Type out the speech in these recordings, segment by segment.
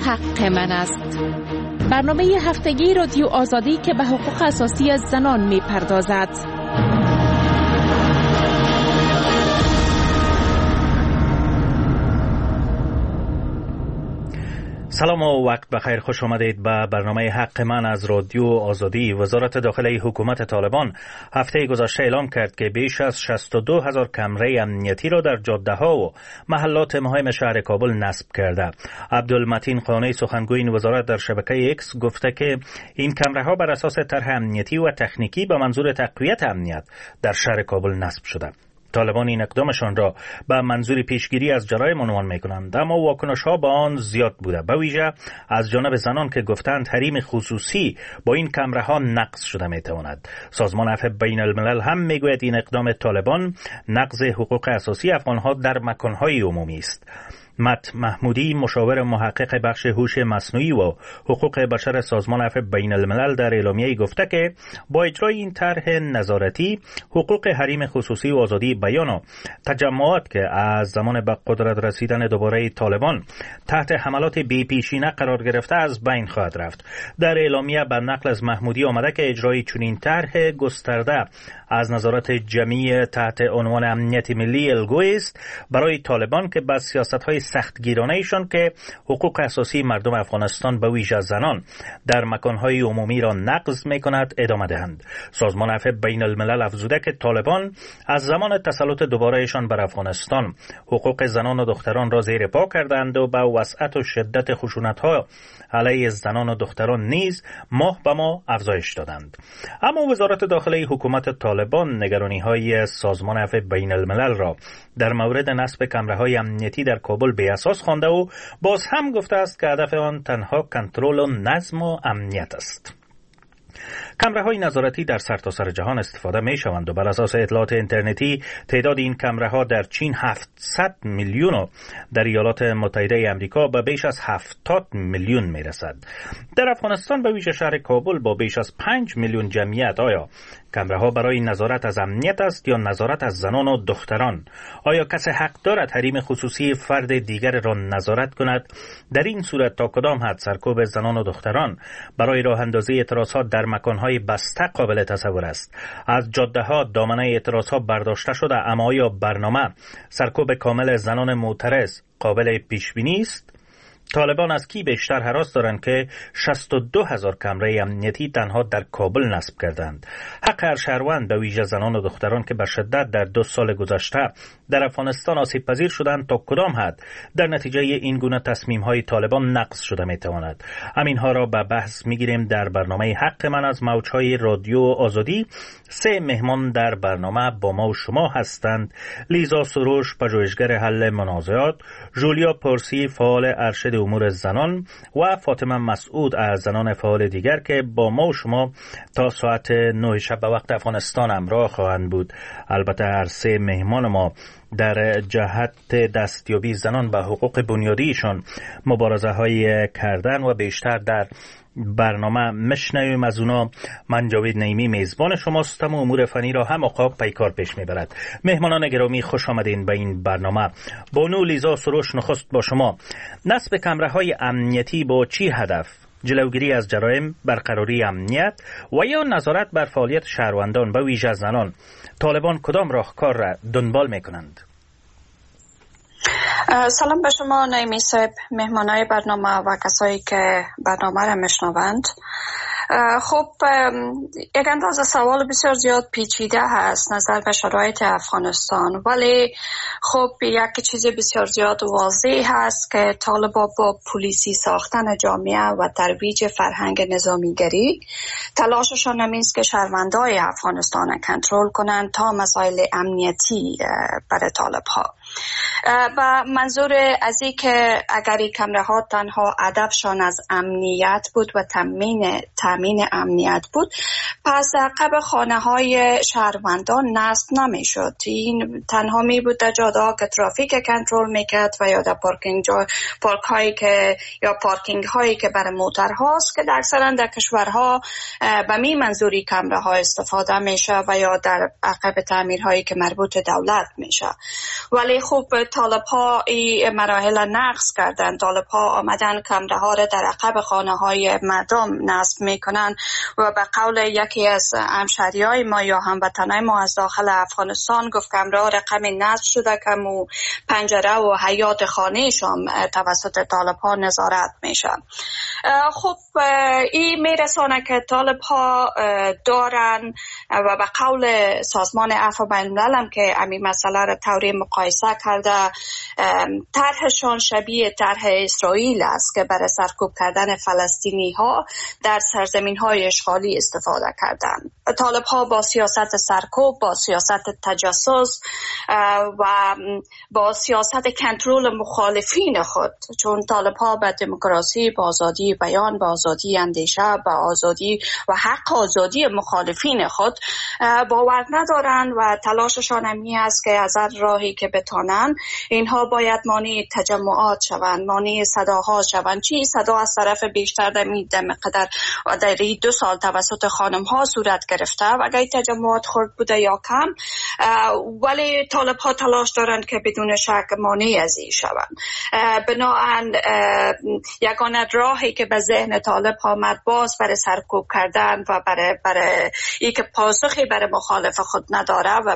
حق من است. برنامه هفتگی رادیو آزادی که به حقوق اساسی زنان می پردازد. سلام و وقت بخیر، خوش آمدید به برنامه حق من از رادیو آزادی. وزارت داخلی حکومت طالبان هفته گذشته اعلام کرد که بیش از 62,000 کمره امنیتی را در جاده‌ها و محلات مهم شهر کابل نصب کرده. عبدالمتین قانی سخنگوی این وزارت در شبکه ایکس گفته که این کمره‌ها بر اساس طرح امنیتی و تکنیکی به منظور تقویت امنیت در شهر کابل نصب شده. طالبان این اقدامشان را به منظور پیشگیری از جرایم عنوان می‌کنند، اما واکنش‌ها با آن زیاد بوده، به ویژه از جانب زنان که گفتند حریم خصوصی با این کمره‌ها نقض شده می‌تواند. سازمان عفو بین الملل هم می‌گوید این اقدام طالبان نقض حقوق اساسی افغان‌ها در مکان‌های عمومی است. مت محمودی مشاور محقق بخش هوش مصنوعی و حقوق بشر سازمان عفو بین الملل در اعلامیه‌ای گفته که با اجرای این طرح نظارتی حقوق حریم خصوصی و آزادی بیان و تجمعات که از زمان به قدرت رسیدن دوباره طالبان تحت حملات بی‌پیشینه قرار گرفته از بین خواهد رفت. در اعلامیه به نقل از محمودی آمده که اجرای چنین طرح گسترده از نظارت جمعی تحت عنوان امنیت ملی الگویی است برای طالبان که با سیاست‌های سختگیرانه ایشان که حقوق اساسی مردم افغانستان به ویژه زنان در مکانهای عمومی را نقض می‌کند ادامه دهند. سازمان عفو بین الملل افزوده که طالبان از زمان تسلط دوباره ایشان بر افغانستان حقوق زنان و دختران را زیر پا کردند و با وسعت و شدت خشونت‌ها علیه زنان و دختران نیز ماه به ماه افزایش دادند. اما وزارت داخلی حکومت طالبان نگرانی‌های سازمان عفو بین الملل را در مورد نصب کمره‌های امنیتی در کابل به اساس خوانده و باز هم گفته است که هدف آن تنها کنترل و نظم و امنیت است. کمره‌های نظارتی در سرتاسر جهان استفاده می‌شوند و بر اساس اطلاعات اینترنتی تعداد این کمره‌ها در چین 700 میلیون و در ایالات متحده آمریکا به بیش از 70 میلیون می‌رسد. در افغانستان به ویژه شهر کابل با بیش از 5 میلیون جمعیت آیا کمره‌ها برای نظارت از امنیت است یا نظارت از زنان و دختران؟ آیا کسی حق دارد حریم خصوصی فرد دیگر را نظارت کند؟ در این صورت تا کدام حد سرکوب زنان و دختران برای راه اندازی اعتراضات در مکان‌های بسته قابل تصور است؟ از جاده‌ها دامنه اعتراضات برداشته شده، اما آیا برنامه سرکوب کامل زنان معترض قابل پیش‌بینی است؟ طالبان از کی بیشتر هراس دارند که 62,000 کمره امنیتی تنها در کابل نصب کردند؟ حق هر شهروند به ویژه زنان و دختران که به شدت در 2 سال گذشته در افغانستان آسیب پذیر شدند تا کدام حد در نتیجه این گونه تصمیم‌های طالبان نقض شده می‌تواند؟ همین‌ها را به بحث می‌گیریم در برنامه حق من از موج‌های رادیو آزادی. 3 مهمان در برنامه با ما و شما هستند: لیزا سروش، پژوهشگر حل منازعات، جولیا پارسی، فعال ارشد امور زنان و فاطمه مسعود از زنان فعال دیگر که با ما و شما تا ساعت 9 شب به وقت افغانستان همراه خواهند بود. البته هر 3 مهمان ما در جهت دستیابی زنان به حقوق بنیادیشان مبارزه های کردن و بیشتر در برنامه مشنویم از اونا. من جاوید نعیمی میزبان شماستم و امور فنی را هم عقاب پیکار پیش میبرد. مهمانان گرامی خوش آمدین به این برنامه. بانو لیزا سروش، نخست با شما. نصب کمره‌های امنیتی با چی هدف؟ جلوگیری از جرایم، برقراری امنیت و یا نظارت بر فعالیت شهروندان به ویژه زنان. طالبان کدام راهکار را دنبال میکنند؟ سلام به شما نعیمی صاحب، مهمانای برنامه و کسایی که برنامه را میشنوند. خب یک اندازه سوال بسیار زیاد پیچیده هست نظر به شرایط افغانستان، ولی خب یک چیز بسیار زیاد واضح هست که طالبان با پلیسی ساختن جامعه و ترویج فرهنگ نظامیگری تلاششان نمیست که شهروندای افغانستان کنترل کنند تا مسائل امنیتی برای طالبها. و منظور از این که اگر این کمره ها تنها هدفشان از امنیت بود و تامین امنیت بود، پس عقب خانه های شهروندان نصب نمی شد. این تنها می بود در جاده که ترافیک کنترل میکرد و یا در پارکینگ هایی که برای موتر هاست که اکثرا در کشورها به می منظوری کمره ها استفاده میشه و یا در عقب تعمیر هایی که مربوط دولت میشه. ولی خب طالب ها این مراحل نقض کردن. طالب ها آمدن کمره ها را در عقب خانه های مردم نصب میکنن و به قول یکی از همشهریای ما یا هموطنای ما از داخل افغانستان گفت کمره ها رقم نصب شده که مو پنجره و حیات خانه شام توسط طالب ها نظارت میشن. خب این میرسانه که طالب ها دارن و به قول سازمان عفو بین الملل هم که امی مسئله را طوری مقایسه کرده، طرحشان شبیه طرح اسرائیل است که برای سرکوب کردن فلسطینی ها در سرزمین های اشغالی استفاده کردن. طالب ها با سیاست سرکوب، با سیاست تجسس و با سیاست کنترل مخالفین خود، چون طالب ها به دموکراسی، به آزادی بیان، به آزادی اندیشه، به آزادی و حق آزادی مخالفین خود باور ندارن و تلاششان همی است که از هر راهی که بتانن اینها باید مانع تجمعات شوند، مانع صداها شوند. چی صدا از طرف بیشتر دمقدر در 2 سال توسط خانم ها صورت گرفته و اگر تجمعات خرد بوده یا کم، ولی طالب ها تلاش دارند که بدون شک مانع از این شوند. بنابراین یگانه راهی که به ذهن طالب ها آمد باز برای سرکوب کردن و برای ای که پاسخی برای مخالف خود نداره و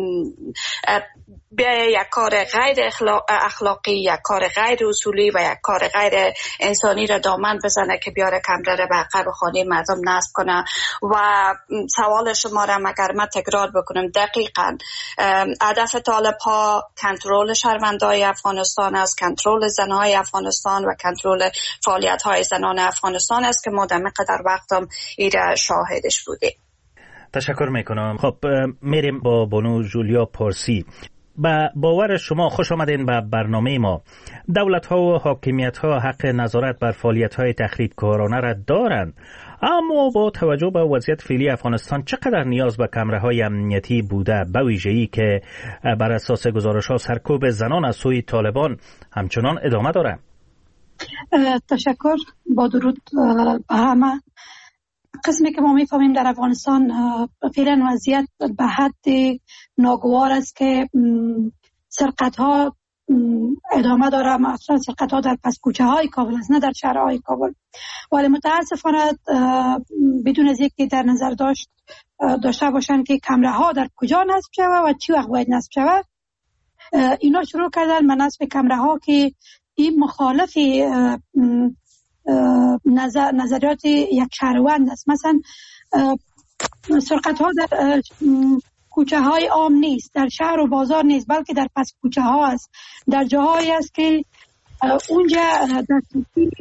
به یک کار غیر اخلاقی، یک کار غیر اصولی و یک کار غیر انسانی را دامن بزنه که بیاره کمره را به عقب خانه مردم نصب کنه. و سوال شما را اگر من تکرار بکنم، دقیقاً هدف طالب ها کنترل شهروندای افغانستان است، کنترل زنهای افغانستان و کنترل فعالیت های زنان افغانستان است که ما در مقدار وقتم ایره شاهدش بودیم. تشکر میکنم. خب میریم با بانو جولیا پارسی. با باور شما خوش آمدین به برنامه ما. دولت ها و حاکمیت ها حق نظارت بر فعالیت های تخریبکارانه را دارند، اما با توجه به وضعیت فعلی افغانستان چقدر نیاز به کمره های امنیتی بوده، به ویژه‌ای که بر اساس گزارش ها سرکوب زنان از سوی طالبان همچنان ادامه دارد؟ تشکر. با درود به همه. قسمی که ما میفهمیم در افغانستان فعلا وضعیت به حد ناگوار است که سرقت ها ادامه داره، مثلا سرقت ها در پس کوچه های کابل است، نه در شهرهای کابل. ولی متاسفانه بدون از اینکه در نظر داشته باشند که کمره ها در کجا نصب شود و چی وقت باید نصب شود، اینا شروع کردن به نصب کمره ها که این مخالف نظریات یک شهروند است. مثلا سرقت ها در کوچه های عام نیست، در شهر و بازار نیست، بلکه در پس کوچه ها است، در جاهایی است که اونجا دسترسی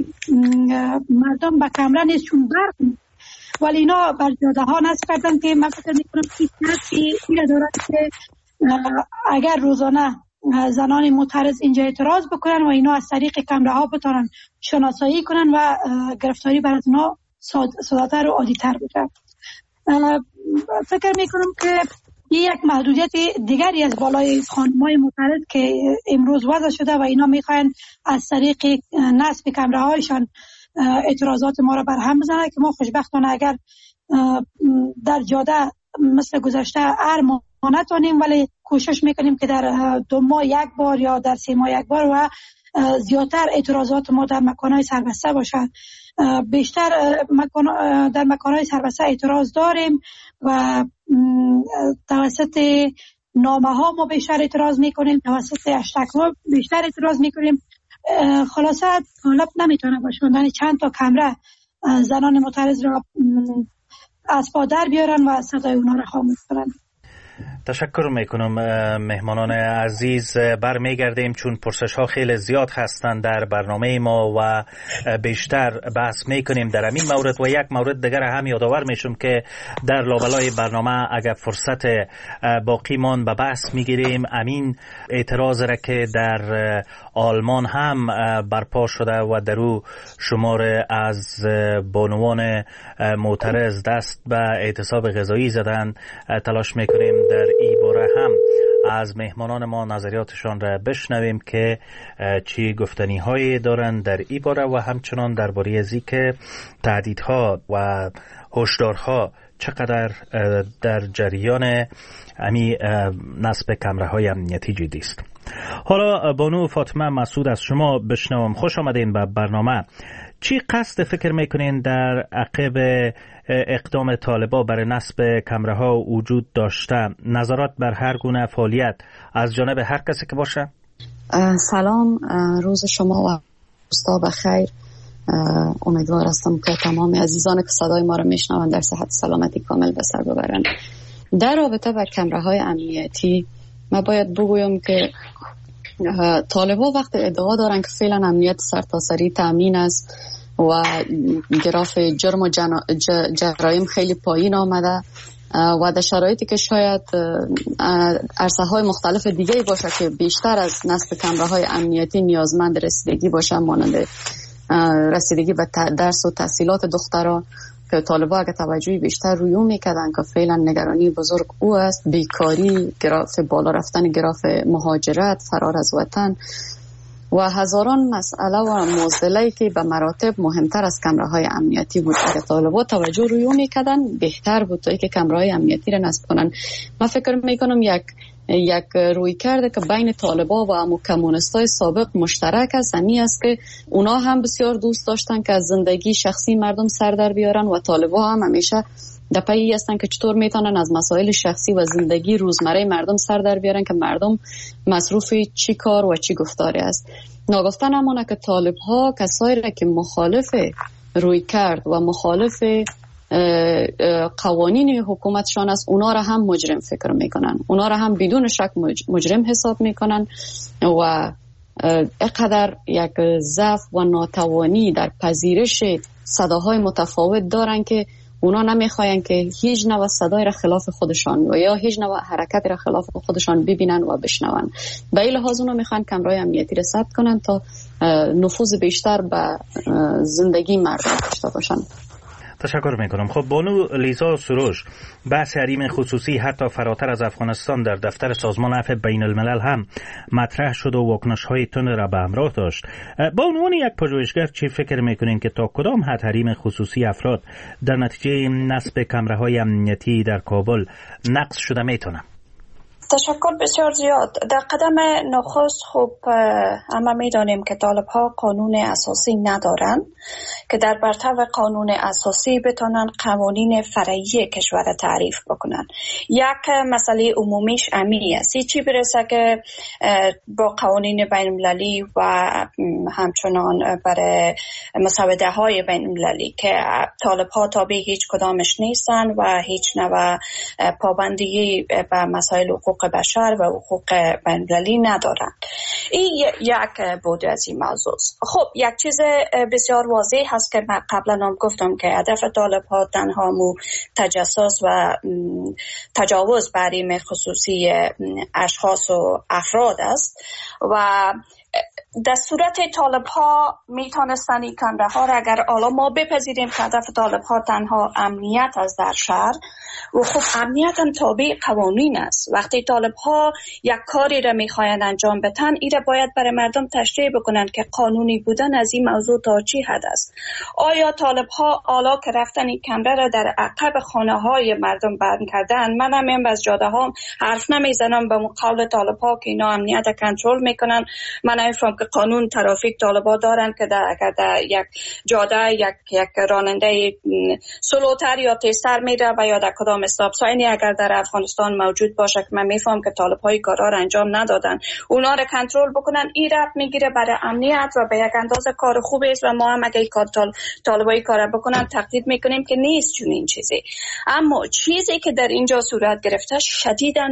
مردم به کمره نیست چون برق نیست. ولی اینا بر جاده ها نصب کردن که من فکر میکنم این دارد که اگر روزانه زنان معترض اینجا اعتراض بکنن و اینا از طریق کمره ها بتونن شناسایی کنن و گرفتاری بر از اینا ساده‌تر و عادی‌تر بشه. فکر میکنم که یک محدودیت دیگری از بالای خانم‌های معترض که امروز وضع شده و اینا میخواین از طریق نصب کمره هایشان اعتراضات ما را بر هم بزنن که ما خوشبختانه اگر در جاده مثل گذشته هر ماه نتونیم، ولی کوشش میکنیم که در 2 ماه 1 بار یا در 3 ماه 1 بار و زیادتر اعتراضات ما در مکانهای سربسته باشه. بیشتر در مکانهای سربسته اعتراض داریم و توسط نامه ها ما بیشتر اعتراض میکنیم، توسط هشتگ ها بیشتر اعتراض میکنیم. خلاصه طالب نمیتونه با شوندن چند تا کمره زنان معترض را از پا در بیارن و صدای اونا را خاموش کنن. تشکر میکنم مهمانان عزیز. برمیگردیم چون پرسش ها خیلی زیاد هستند در برنامه ما و بیشتر بحث میکنیم در این مورد و یک مورد دیگر هم یادآور میشم که در لابلای برنامه اگر فرصت باقی مان به بحث میگیریم امین اعتراض را که در آلمان هم برپا شده و در او شمار از بانوان معترض دست به اعتصاب غذایی زدن، تلاش میکنیم در این باره هم از مهمانان ما نظریاتشان را بشنویم که چی گفتنی هایی دارند در این باره و همچنان درباره ازی که تهدیدها و هشدارها چقدر در جریان نصب کمره های امنیتی جدی است. حالا بانو فاطمه مسعود از شما بشنوم. خوش آمدین به برنامه. چی قصد فکر میکنین در عقب اقدام طالبان برای نصب کمره ها وجود داشته؟ نظرات بر هر گونه فعالیت از جانب هر کسی که باشه؟ سلام، روز شما و روستا بخیر. امیدوار هستم که تمام عزیزان که صدای ما را میشنوند در صحت سلامتی کامل به سر ببرند. در رابطه با کمره های امنیتی ما باید بگویم که طالبان وقتی ادعا دارن که فعلا امنیت سرتاسری تامین است و گراف جرم و جرایم خیلی پایین آمده و در شرایطی که شاید عرصه های مختلف دیگه باشه که بیشتر از نصب کمره های امنیتی نیازمند رسیدگی باشه، مانند رسیدگی به درس و تحصیلات دخترها که طالبان اگه توجهی بیشتر روی اون میکردن که فعلا نگرانی بزرگ او است، بیکاری، گراف بالا رفتن گراف مهاجرت، فرار از وطن و هزاران مسئله و معضله‌ای که به مراتب مهمتر از کمره های امنیتی بود. اگه طالبان توجه روی اون میکردن بهتر بود تا اینکه کمره های امنیتی را نصب کنن. من فکر میکنم یک روی کرده که بین طالبان و امو کمونستای سابق مشترک است، همی است که اونا هم بسیار دوست داشتن که از زندگی شخصی مردم سر در بیارن و طالبان هم همیشه در پی هستن که چطور میتونن از مسائل شخصی و زندگی روزمره مردم سر در بیارن که مردم مصروف چی کار و چی گفتاری است. ناگفتن همونه که طالبها کسایی را که مخالف روی کرد و مخالف قوانین حکومتشان است، اونا را هم مجرم فکر میکنن، اونا را هم بدون شک مجرم حساب میکنن و اقدر یک ضعف و ناتوانی در پذیرش صداهای متفاوت دارن که اونا نمیخواین که هیچ نوع صدای را خلاف خودشان و یا هیچ نوع حرکت را خلاف خودشان ببینن و بشنون. به این لحاظ اونا میخوان کمرهای امنیتی را ثبت کنن تا نفوذ بیشتر به زندگی مردم داشته باشن. تشکر میکنم. خب بانو لیزا سروش، بحث حریم خصوصی حتی فراتر از افغانستان در دفتر سازمان عفو بین الملل هم مطرح شد و واکنش‌های تند را به همراه داشت. با عنوان یک پژوهشگر چی فکر میکنین که تا کدام حد حریم خصوصی افراد در نتیجه نصب کمره‌های امنیتی در کابل نقض شده میتونه؟ تشکر بسیار زیاد. در قدم نخست خوب اما میدانیم که طالبها قانون اساسی ندارن که در برتر قانون اساسی بتونن قوانین فرعی کشور تعریف بکنن. یک مسئله عمومیش امی است، چی برسه که با قوانین بین المللی و همچنان برای مسوده های بین المللی که طالبها تابع هیچ کدامش نیستن و هیچ نوع پابندی به مسائل حقوق بشر و حقوق بین‌المللی ندارند. این یک بود از این موضوع. خب یک چیز بسیار واضح هست که من قبلا هم گفتم که هدف طالب‌ها تنها تجسس و تجاوز بر حریم خصوصی اشخاص و افراد است و در صورت طالب‌ها میتونستن این کمره ها را اگر حالا ما بپذیریم که هدف طالب‌ها تنها امنیت است در شهر و خب امنیت هم تابع قوانین است. وقتی طالب‌ها یک کاری را میخواهند انجام بدن، این را باید برای مردم تشریح بکنند که قانونی بودن از این موضوع تا چی حد است. آیا طالب‌ها حالا که رفتن این کمره را در عقب خانه‌های مردم بند کردن؟ من هم از جاده ها حرف نمیزنم به مقابل طالب‌ها که اینا امنیت کنترل میکنن. من نمی‌فهمم که قانون ترافیک طالبا دارن که اگر در یک جاده یک راننده سلوتر یا تیزتر میره و یا در کدام استاپ ساینی اگر در افغانستان موجود باشه که من میفهم که طالب‌های کارا را انجام ندادن، اونا را کنترل بکنن، این ربط میگیره برای امنیت و به یک اندازه کار خوبی است و ما هم اگه طالبای کارا بکنن تقدیر میکنیم که نیست چنین چیزی. اما چیزی که در اینجا صورت گرفته شدیداً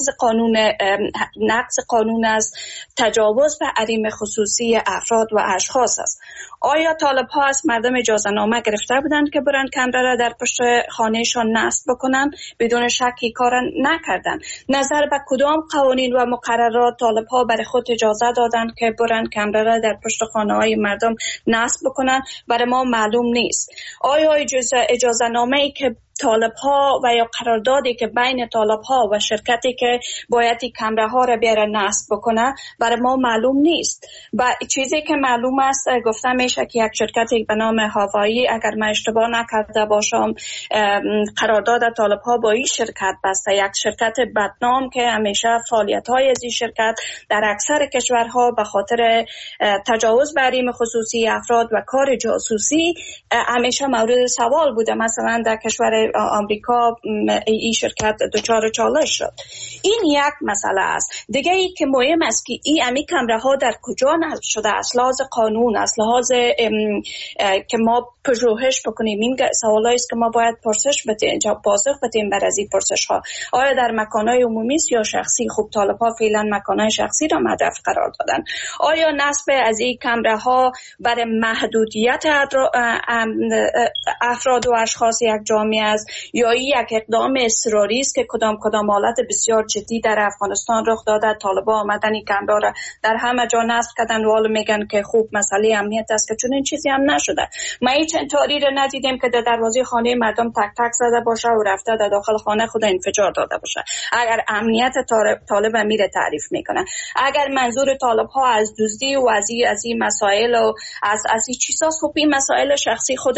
نقض قانون است، تجاوز به حریم خصوصی افراد و اشخاص است. آیا طالب‌ها از مردم اجازه نامه گرفته بودند که برن کمره را در پشت خانهشان نصب بکنن؟ بدون شکی کار نکردند. نظر به کدام قوانین و مقررات طالب‌ها برای خود اجازه دادند که برن کمره را در پشت خانه‌های مردم نصب بکنن؟ برای ما معلوم نیست. آیا اجازه نامه‌ای که طالب ها و یا قراردادی که بین طالب ها و شرکتی که باید این کمره ها را بیاره نصب بکنه برای ما معلوم نیست. و چیزی که معلوم است گفتم میشه که یک شرکتی به نام هاوایی، اگر من اشتباه نکرده باشم، قرارداد طالب ها با این شرکت بسته، یک شرکت بدنام که همیشه فعالیت های از این شرکت در اکثر کشورها به خاطر تجاوز بر حریم خصوصی افراد و کار جاسوسی همیشه مورد سوال بوده. مثلا در کشور آمریکا این شرکت دچار چالش شد. این یک مسئله است. دیگه ای که مهم است که این امی کمره ها در کجا نصب شده است، لحاظ قانون است، لحاظ که ما پژوهش بکنیم. این سوالایی است که ما باید پرسش بدیم، پاسخ بدیم بر از این پرسش ها. آیا در مکانهای عمومی است یا شخصی؟ خب طالب ها فعلا مکانهای شخصی را هدف قرار دادن. آیا نصب از این کمره ها برای محدودیت افراد و اشخاص یک جامعه است یا این یک اقدام اضطراری است که کدام حالت بسیار جدی در افغانستان رخ داده؟ طالبان آمدن این کمره را در همه جا نصب کردن و میگن که خوب مسئله امنیت است، که چون این چیزی هم نشده. ما هیچ انطوری را ندیدیم که در دروازه خانه مردم تک تک زده باشه و رفته در داخل خانه خود انفجار داده باشه. اگر امنیت طالب میره تعریف میکنه، اگر منظور طالب ها از دزدی و از این مسائل و از این چیزاست، خب این مسائل شخصی خود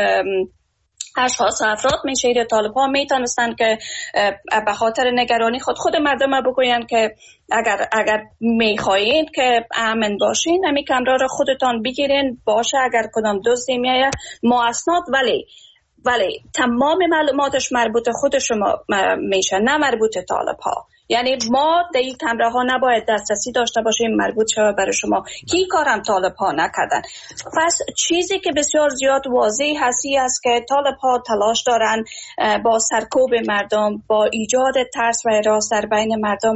اشخاص افراد میشه. طالب ها میتونستن که به خاطر نگرانی خود مردم بگوین که اگر میخواین که امن باشین همین کمره را خودتان بگیرین، باشه اگر کدام دزدی میایه ما اسناد، ولی تمام معلوماتش مربوط خود شما میشه، نه مربوط طالب ها. یعنی ما در این کمره ها نباید دسترسی داشته باشیم مربوط شود برای شما. کی کارم طالب ها نکردن. پس چیزی که بسیار زیاد واضح هستی است که طالب ها تلاش دارن با سرکوب مردم، با ایجاد ترس و هراس در بین مردم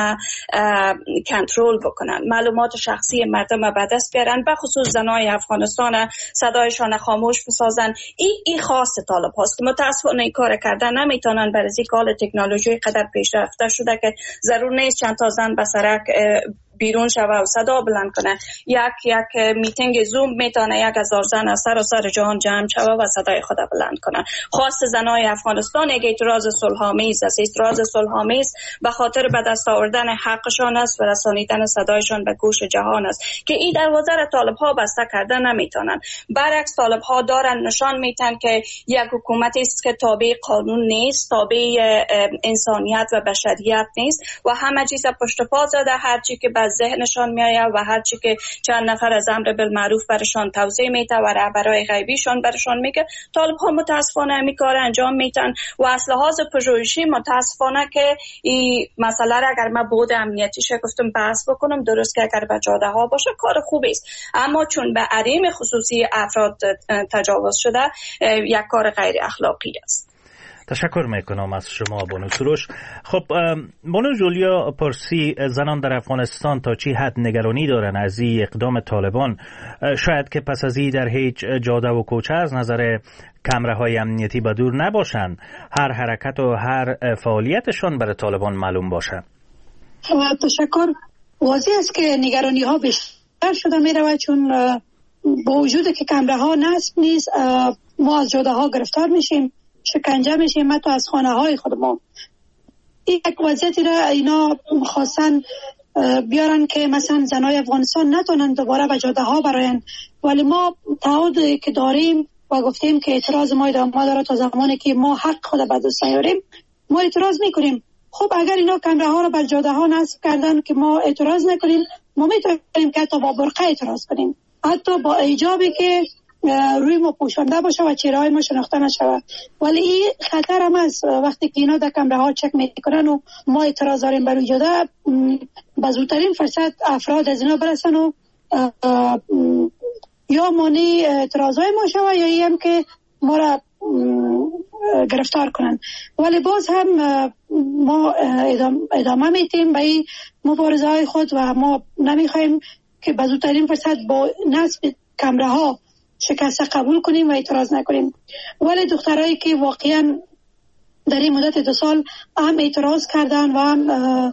کنترل بکنن، معلومات شخصی مردم به دست بیارن، به خصوص زنای افغانستان صدایشان خاموش بسازن. این خاص طالب هاست که متاسفانه این کار کردن نمیتونن برای این کال تکنولوژی قدر پیشرفته شده که ضرور نیست چند تا زن به سرک بیرون شوه و صدا بلند کنه. یک میتینگ زوم میتونه 1000 زن از سراسر جهان جمع شوه و صدای خود بلند کنه. خواست زنای افغانستان یک اعتراض صلح‌آمیز است. اعتراض صلح‌آمیز به خاطر به دست آوردن حقشان است و رسانیدن صدایشان به گوش جهان است که این دروازه را طالب‌ها بسته کردن نمیتونن. برعکس طالب‌ها دارن نشان میتن که یک حکومتی است که تابع قانون نیست، تابع انسانیت و بشریت نیست و همه چیز پشت پا زده. هر چی که ذهنشان میآید و هر چی که چند نفر از امر بالمعروف برشان توضیح میده و رهبرای غیبیشان برشان میگه، طالب ها متاسفانه می کار انجام میتن و از لحاظ پژوهشی متاسفانه که این مسئله را اگر من بود امنیتیش گفتم بحث بکنم، درست که اگر به جاده ها باشه کار خوبی است، اما چون به حریم خصوصی افراد تجاوز شده یک کار غیر اخلاقی است. تشکر میکنم از شما بانو سروش. خب بانو جولیا پرسی، زنان در افغانستان تا چی حد نگرانی دارن از این اقدام طالبان؟ شاید که پس از این در هیچ جاده و کوچه از نظر کمره های امنیتی به دور نباشن، هر حرکت و هر فعالیتشان برای طالبان معلوم باشه. تشکر. واضح است که نگرانی ها بیشتر شده می رود، چون با وجود که کمره ها نصب نیست ما از جاده ها گرفتار میشیم، شکنجه میشیم، حتی از خانه های خودمون. این یک وضعیتی را اینا خواستن بیارن که مثلا زنای افغانستان نتونن دوباره به جاده ها براین، ولی ما تعهدی که داریم و گفتیم که اعتراض ما ادامه داره تا زمانی که ما حق خود به دست نیاریم ما اعتراض میکنیم. خب اگر اینا کمره ها رو بر جاده ها نصب کردن که ما اعتراض نکنیم، ما میتونیم که حتی با برقه اعتراض کنیم، حتی با ایجابی که روی ما پوشانده باشه و چهره های ما شناخته نشود. ولی این خطر هم است وقتی که اینا در کمره ها چک میکنن و ما اعتراض داریم بر جاده، به زودترین فرصت افراد از اینا برسن و یا مانع اعتراض های ما شود یا این هم که ما را گرفتار کنن. ولی باز هم ما ادامه میتیم به این مبارزه های خود و ما نمیخوایم که به زودترین فرصت با نصب کمره ها شکست قبول کنیم و اعتراض نکنیم. ولی دخترایی که واقعا در این مدت 2 سال هم اعتراض کردن و هم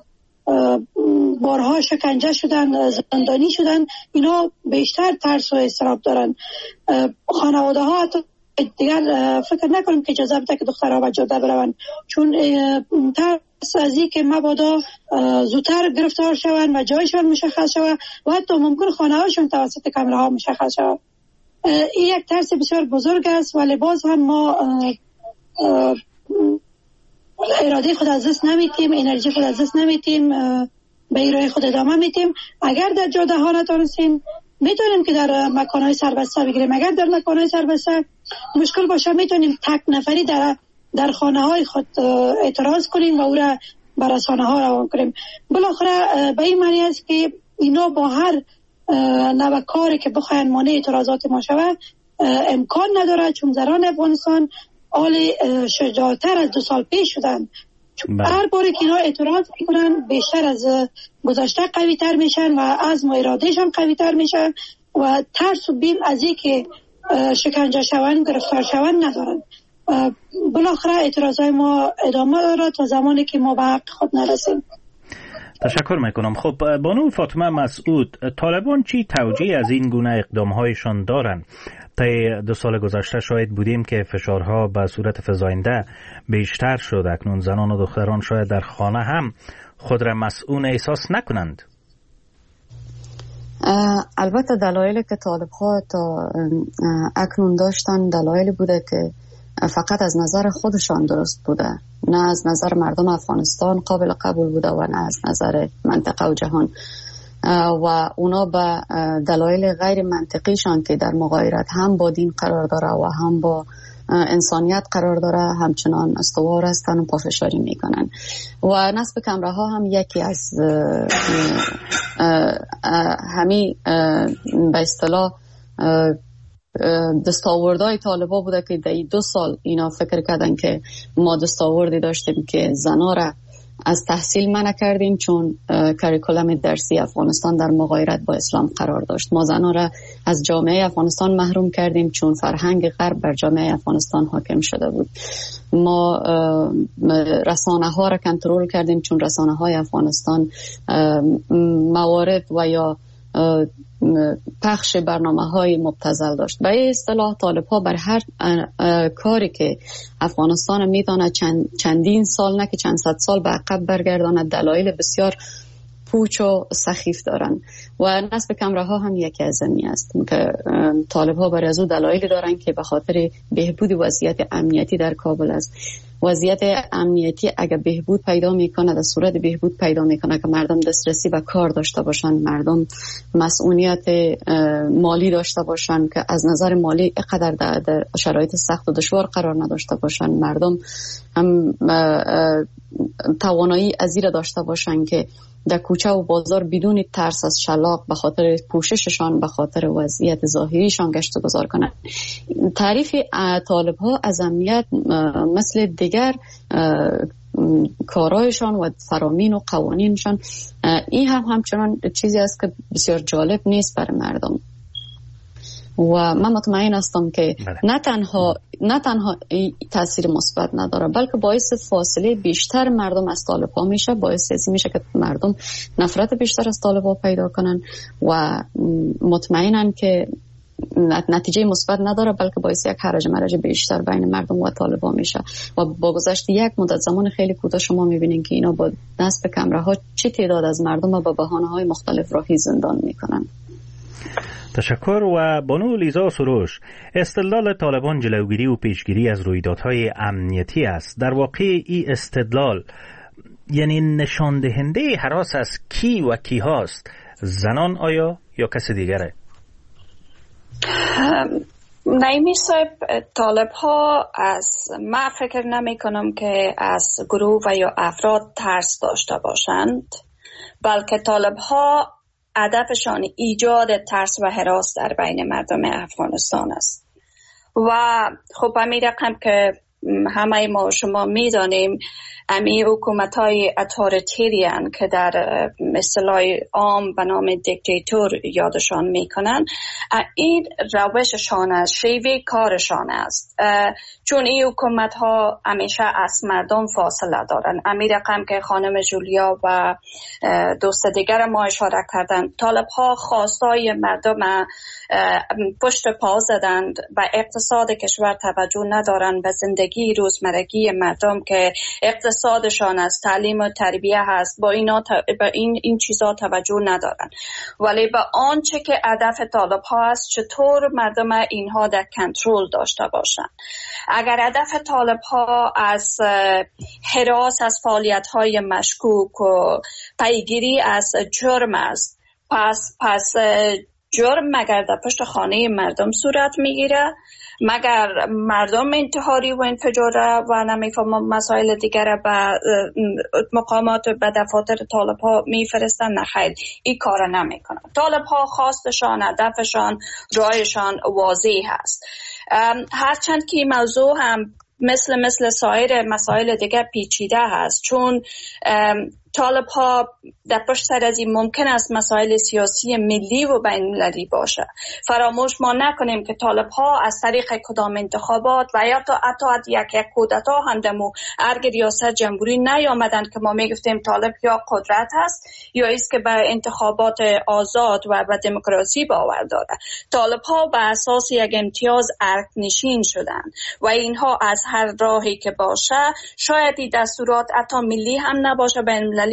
بارها شکنجه شدن، زندانی شدن، اینا بیشتر ترس و اضطراب دارن. خانواده ها دیگر فکر نکنیم که اجازه بده که دخترها به جاده بروند، چون ترس از این که مبادا زودتر گرفتار شوند و جایشان مشخص شود و حتی ممکن خانه هاشون توسط کامره ها مشخص شود. این یک ترس بسیار بزرگ است، ولی باز هم ما اراده خود از دست نمیتیم، انرژی خود از دست نمیتیم، به ایرای خود ادامه میتیم. اگر در جاده ها نتونستیم میتونیم که در مکانهای سربسته بگیریم. اگر در مکانهای سربسته مشکل باشه میتونیم تک نفری در خانه های خود اعتراض کنیم و او را بر رسانه ها روان کنیم. بالاخره به این معنی است که اینا با هر نوع کاری که بخواین مانع اعتراضات ما شود امکان نداره، چون زنان افغانستان حال شجاعتر از 2 سال پیش شدن. هر باری که اینا اعتراض میکنن بیشتر از گذشته قوی تر میشن و عزم و ارادهشان قوی تر میشن و ترس و بیم از این که شکنجه شوند، گرفتار شوند ندارن. بالاخره اعتراضای ما ادامه داره تا زمانی که ما به حق خود نرسیم. تشکر میکنم. خب بانو فاطمه مسعود، طالبان چی توجیه از این گونه اقدامهایشان دارن؟ طی 2 سال گذشته شاید بودیم که فشارها به صورت فزاینده بیشتر شد. اکنون زنان و دختران شاید در خانه هم خود را مسئول احساس نکنند. البته دلایلی که طالب‌ها تا اکنون داشتن دلایلی بوده که فقط از نظر خودشان درست بوده، نه از نظر مردم افغانستان قابل قبول بوده و نه از نظر منطقه و جهان. و اونا به دلایل غیر منطقیشان که در مغایرت هم با دین قرار داره و هم با انسانیت قرار داره همچنان استوار هستن و پافشاری میکنن. و نصب کمره ها هم یکی از همین به اصطلاح دستاوردهای طالبا بوده که در 2 سال اینا فکر کردن که ما دستاوردی داشتیم که زنا را از تحصیل منع کردیم چون کریکولم درسی افغانستان در مغایرت با اسلام قرار داشت. ما زنها را از جامعه افغانستان محروم کردیم چون فرهنگ غرب بر جامعه افغانستان حاکم شده بود. ما رسانه ها را کنترل کردیم چون رسانه های افغانستان موارد و یا پخش برنامه های مبتذل داشت. به این اصطلاح طالب ها بر هر کاری که افغانستان میتونه چندین سال نه که چند صد سال به عقب برگرداند دلایل بسیار پوچ و سخیف دارن و نصب کمره ها هم یکی از این است که طالب ها برای از او دلایلی دارن که به خاطر بهبود وضعیت امنیتی در کابل است. وضعیت امنیتی اگر بهبود پیدا میکنه، در صورت بهبود پیدا میکنه که مردم دسترسی به کار داشته باشن، مردم مسئولیت مالی داشته باشن که از نظر مالی اقدر در شرایط سخت و دشوار قرار نداشته باشن، مردم هم توانایی از این داشته باشن که در کوچه و بازار بدون ترس از شلاق به خاطر پوشششان، به خاطر وضعیت ظاهریشان گشت و گذار کنند. تعریف طالب ها از امنیت مثل دیگر کارایشان و فرامین و قوانینشان این هم همچنان چیزی است که بسیار جالب نیست برای مردم و من مطمئن هستم که نه تنها تاثیر مثبت نداره بلکه باعث فاصله بیشتر مردم از طالب‌ها میشه، باعث میشه که مردم نفرت بیشتر از طالب‌ها پیدا کنن و مطمئنن که نتیجه مثبت نداره بلکه باعث یک هرج مرج بیشتر بین مردم و طالب‌ها میشه و با گذشت یک مدت زمان خیلی کوتاه شما میبینین که اینا با نصب کمره ها چه تعداد از مردم با بهانه‌های مختلف راهی زندان میکنن. تشکر. و بانو لیزا سروش، استدلال طالبان جلوگیری و پیشگیری از رویدادهای امنیتی است. در واقع این استدلال یعنی نشان دهنده هراس از کی و کی هاست؟ زنان آیا یا کسی دیگره؟ نایمی صاحب، طالب ها من فکر نمی کنم که از گروه و یا افراد ترس داشته باشند، بلکه طالب ها هدفشان ایجاد ترس و هراس در بین مردم افغانستان است و خب همین رقم که همه ما شما میدانیم امی حکومت های اتوریتریان که در اصطلاح عام به نام دیکتاتور یادشان میکنن، این روششان است، شیوه کارشان است. چون این حکومت ها همیشه از مردم فاصله دارن. امی رقم که خانم جولیا و دوست دیگر ما اشاره کردن، طالب ها خواستای مردم پشت پا زدند و اقتصاد کشور توجه ندارن به زندگی روزمرگی مردم که اقتصادشان از تعلیم و تربیه هست، با این چیزا توجه ندارن. ولی به آنچه که هدف طالب ها است، چطور مردم اینها در کنترل داشته باشند. اگر هدف طالب ها از حراس از فعالیت های مشکوک و پیگیری از جرم است، پس جرم مگر در پشت خانه مردم صورت میگیره، مگر مردم انتحاری و انفجاره و نمیفهمم مسائل دیگر به مقامات به دفاتر طالب ها میفرستن؟ نه خیر، این کار نمیکنن. طالب ها خواستشان، هدفشان، رایشان واضح هست. هرچند که موضوع هم مثل سایر مسائل دیگر پیچیده هست، چون طالب ها در پشت سر از این ممکن است مسائل سیاسی ملی و بین المللی باشه. فراموش ما نکنیم که طالب ها از طریق کدام انتخابات و یا حتی یک کودتا هم دمو ارگ ریاست جمهوری نیامدند که ما میگفتیم طالب یا قدرت هست یا است که به انتخابات آزاد و به دموکراسی باور داره. طالب ها به اساس یک امتیاز ارگ نشین شدند و اینها از هر راهی که باشه، شاید این دستورات حتی ملی هم نباشه، بین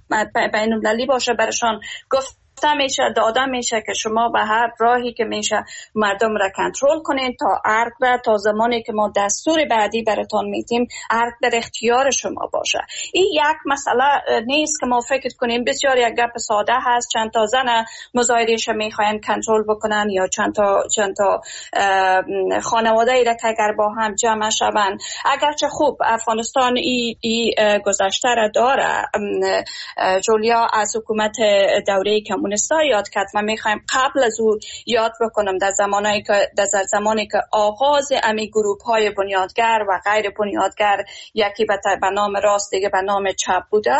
المللی باشه، برشان گفته میشه، داده میشه که شما به هر راهی که میشه مردم را کنترل کنین تا ارگ را، تا زمانی که ما دستور بعدی براتون میدیم ارگ در اختیار شما باشه. این یک مسئله نیست که ما فکر کنیم بسیار یک گپ ساده هست، چند تا زن مظاهره‌اش میخواین کنترل بکنن یا چند تا خانواده ای را که اگر با هم جمع شون. اگرچه خوب افغانستان ای گذشته را داره، جولیا از حکومت دوره کمونیستا یاد کرد و میخوایم قبل از او یاد بکنم در زمانی که آغاز امی گروپ های بنیادگر و غیر بنیادگر، یکی به نام راست دیگه به نام چپ بوده.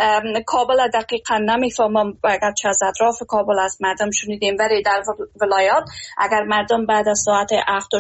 کابل دقیقا نمیفهمم، اگرچه از اطراف کابل از مردم شنیدیم، ولی در ولایات اگر مردم بعد از ساعت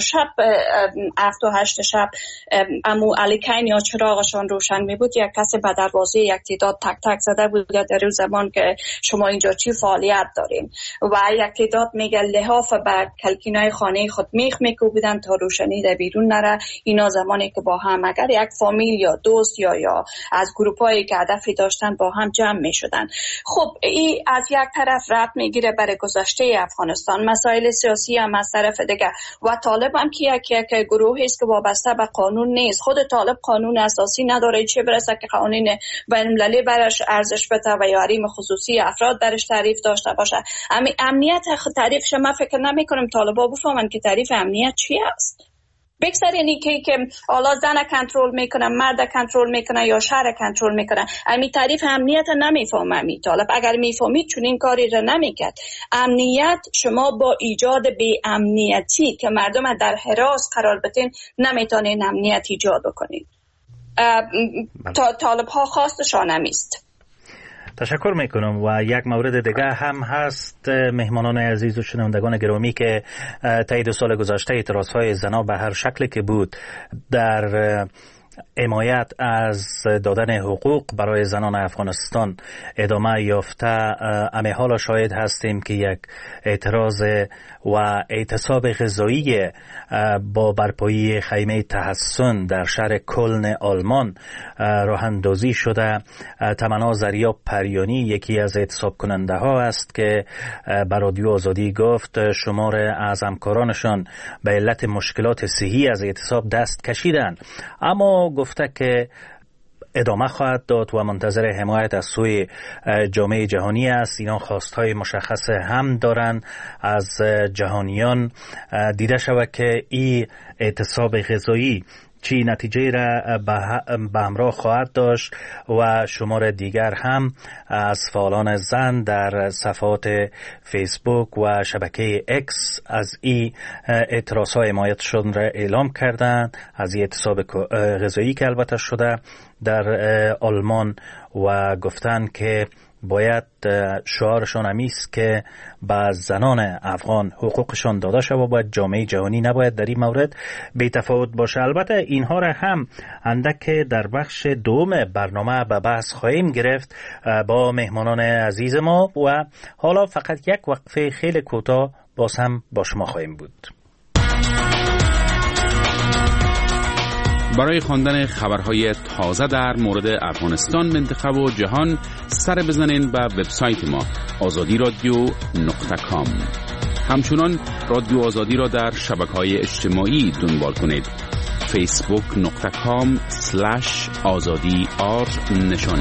7 و 8 شب امو علیکین یا چراغشان روشن می بود، یک کسی به دروازه یک تعداد تک تک زده بود در اون زمان که شما اینجا چی فعالیت داریم و یک تعداد میگه لحاف به کلکینای خانه خود میکوبیدن تا روشنی در بیرون نره. اینا زمانی که با هم اگر یک فامیل یا دوست یا از گروپایی که هدفی داشتن با هم جمع میشدن. خب این از یک طرف رد میگیره برای گذشته افغانستان، مسائل سیاسی هم از طرف دیگه و طالب هم که یک گروهی است که وابسته به قانون نیست. خود طالب قانون اساسی نداره، چه برسه که قانون بین المللی برش ارزش بده و یا حریم خصوصی افراد درش تعریف داشته باشه. امنیت تعریفش من فکر نمی کنم طالبا بفهمن که تعریف امنیت چی است. بگذارین که حالا زن کنترل میکنن، مرد کنترل میکنن یا شهر کنترل میکنن، امی تعریف امنیت نمیفهمه می طالب. اگر میفهمید چون این کاری را نمیکرد. امنیت شما با ایجاد بی امنیتی که مردم در هراس قرار بدین نمیتونین امنیت ایجاد بکنید. طالب ها خواستشان همیست. تشکر میکنم و یک مورد دیگه هم هست مهمانان عزیز و شنوندگان گرامی که طی 2 سال گذشته اعتراضهای زنان به هر شکلی که بود در حمایت از دادن حقوق برای زنان افغانستان ادامه یافته. امی حالا شاهد هستیم که یک اعتراض و اعتصاب غذایی با برپایی خیمه تحسن در شهر کلن آلمان راه اندازی شده. تمنا زریاب پریانی یکی از اعتصاب کننده ها است که بر رادیو آزادی گفت شمار از همکارانشان به علت مشکلات صحی از اعتصاب دست کشیدن، اما گفته که ادامه خواهد داد و منتظر حمایت از سوی جامعه جهانی است. اینا خواستهای مشخص هم دارن از جهانیان دیده شود که این اعتصاب غذایی چی نتیجه را به همراه خواهد داشت و شمار دیگر هم از فعالان زن در صفحات فیسبوک و شبکه اکس از این اعتراض‌های حمایتشون را اعلام کردند، از این اعتصاب غذایی که البته شده در آلمان، و گفتن که باید شعارشان همیست که به زنان افغان حقوقشان داده شود و باید جامعه جهانی نباید در این مورد بی تفاوت باشه. البته اینها را هم اندک در بخش دوم برنامه به بحث خواهیم گرفت با مهمانان عزیز ما و حالا فقط یک وقفه خیلی کوتاه باز هم با شما خواهیم بود. برای خواندن خبرهای تازه در مورد افغانستان، منطقه و جهان سر بزنین به وبسایت ما azadi.radio.com. همچنان رادیو آزادی را در شبکه‌های اجتماعی دنبال کنید. facebook.com/azadi_r نشانی.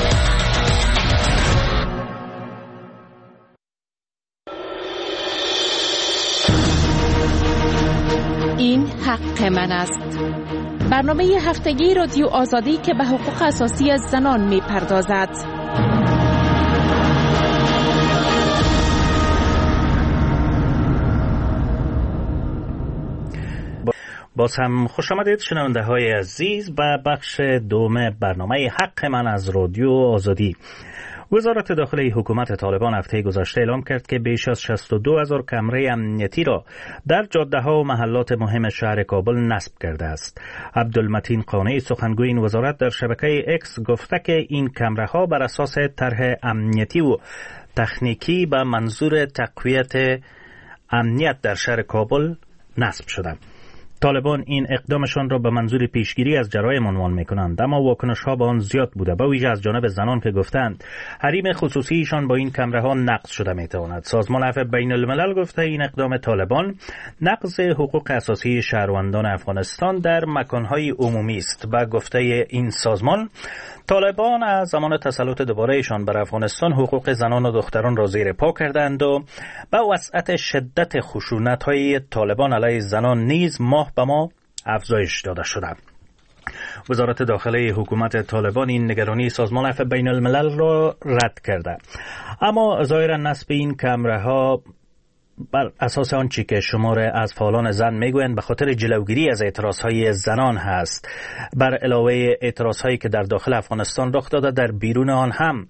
این حق من است. برنامه هفتگی رادیو آزادی که به حقوق اساسی زنان می پردازد. باز هم خوش آمدید شنونده های عزیز به بخش دوم برنامه حق من از رادیو آزادی. وزارت داخلی حکومت طالبان هفته گذشته اعلام کرد که بیش از 62,000 کمره امنیتی را در جاده‌ها و محلات مهم شهر کابل نصب کرده است. عبدالمتین قانعی سخنگوی این وزارت در شبکه اکس گفته که این کمره‌ها بر اساس طرح امنیتی و تکنیکی به منظور تقویت امنیت در شهر کابل نصب شدند. طالبان این اقدامشان را به منظور پیشگیری از جرایم عنوان می‌کنند، اما واکنش‌ها به آن زیاد بوده، به ویژه از جانب زنان که گفتند حریم خصوصیشان با این کمره‌ها نقض شده می‌تواند. سازمان عفو بین الملل گفته این اقدام طالبان نقض حقوق اساسی شهروندان افغانستان در مکان‌های عمومی است و گفته این سازمان طالبان از زمان تسلط دوباره‌شان بر افغانستان حقوق زنان و دختران را زیر پا کردند و با وسعت شدت خشونت‌های طالبان علیه زنان نیز ماه به ماه افزایش داده شده. وزارت داخلی حکومت طالبان این نگرانی سازمان عفو بین الملل را رد کرده، اما ظاهرا نصب این کمره‌ها بر اساس آنچه که شمار از فعالان زن میگویند به خاطر جلوگیری از اعتراضهای زنان هست. بر علاوه اعتراضهایی که در داخل افغانستان رخ داده، در بیرون آن هم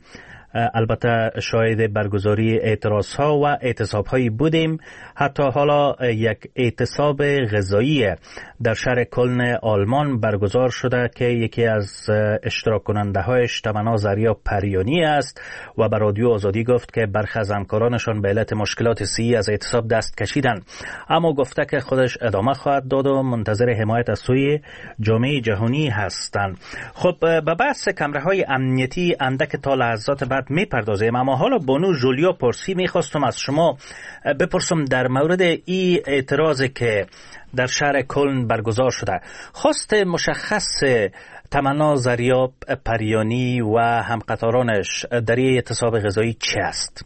البته شاهد برگزاری اعتراضها و اعتصابهایی بودیم. حتی حالا یک اعتصاب غذایی در شهر کلن آلمان برگزار شده که یکی از اشتراک کننده هایش تمنا زریا پریانی است و به رادیو آزادی گفت که برخی از همکارانشان به علت مشکلات صحی از اعتصاب دست کشیدند، اما گفته که خودش ادامه خواهد داد و منتظر حمایت از سوی جامعه جهانی هستند. خب به بحث کمره‌های امنیتی اندک تا لحظات بعد میپردازیم، اما حالا بانو جولیا پرسی میخواستم از شما بپرسم در مورد این اعتراضی که در شهر کلن برگزار شده. خواست مشخص تمنا زریا پریانی و همقطارانش در این اعتصاب غذایی چه است؟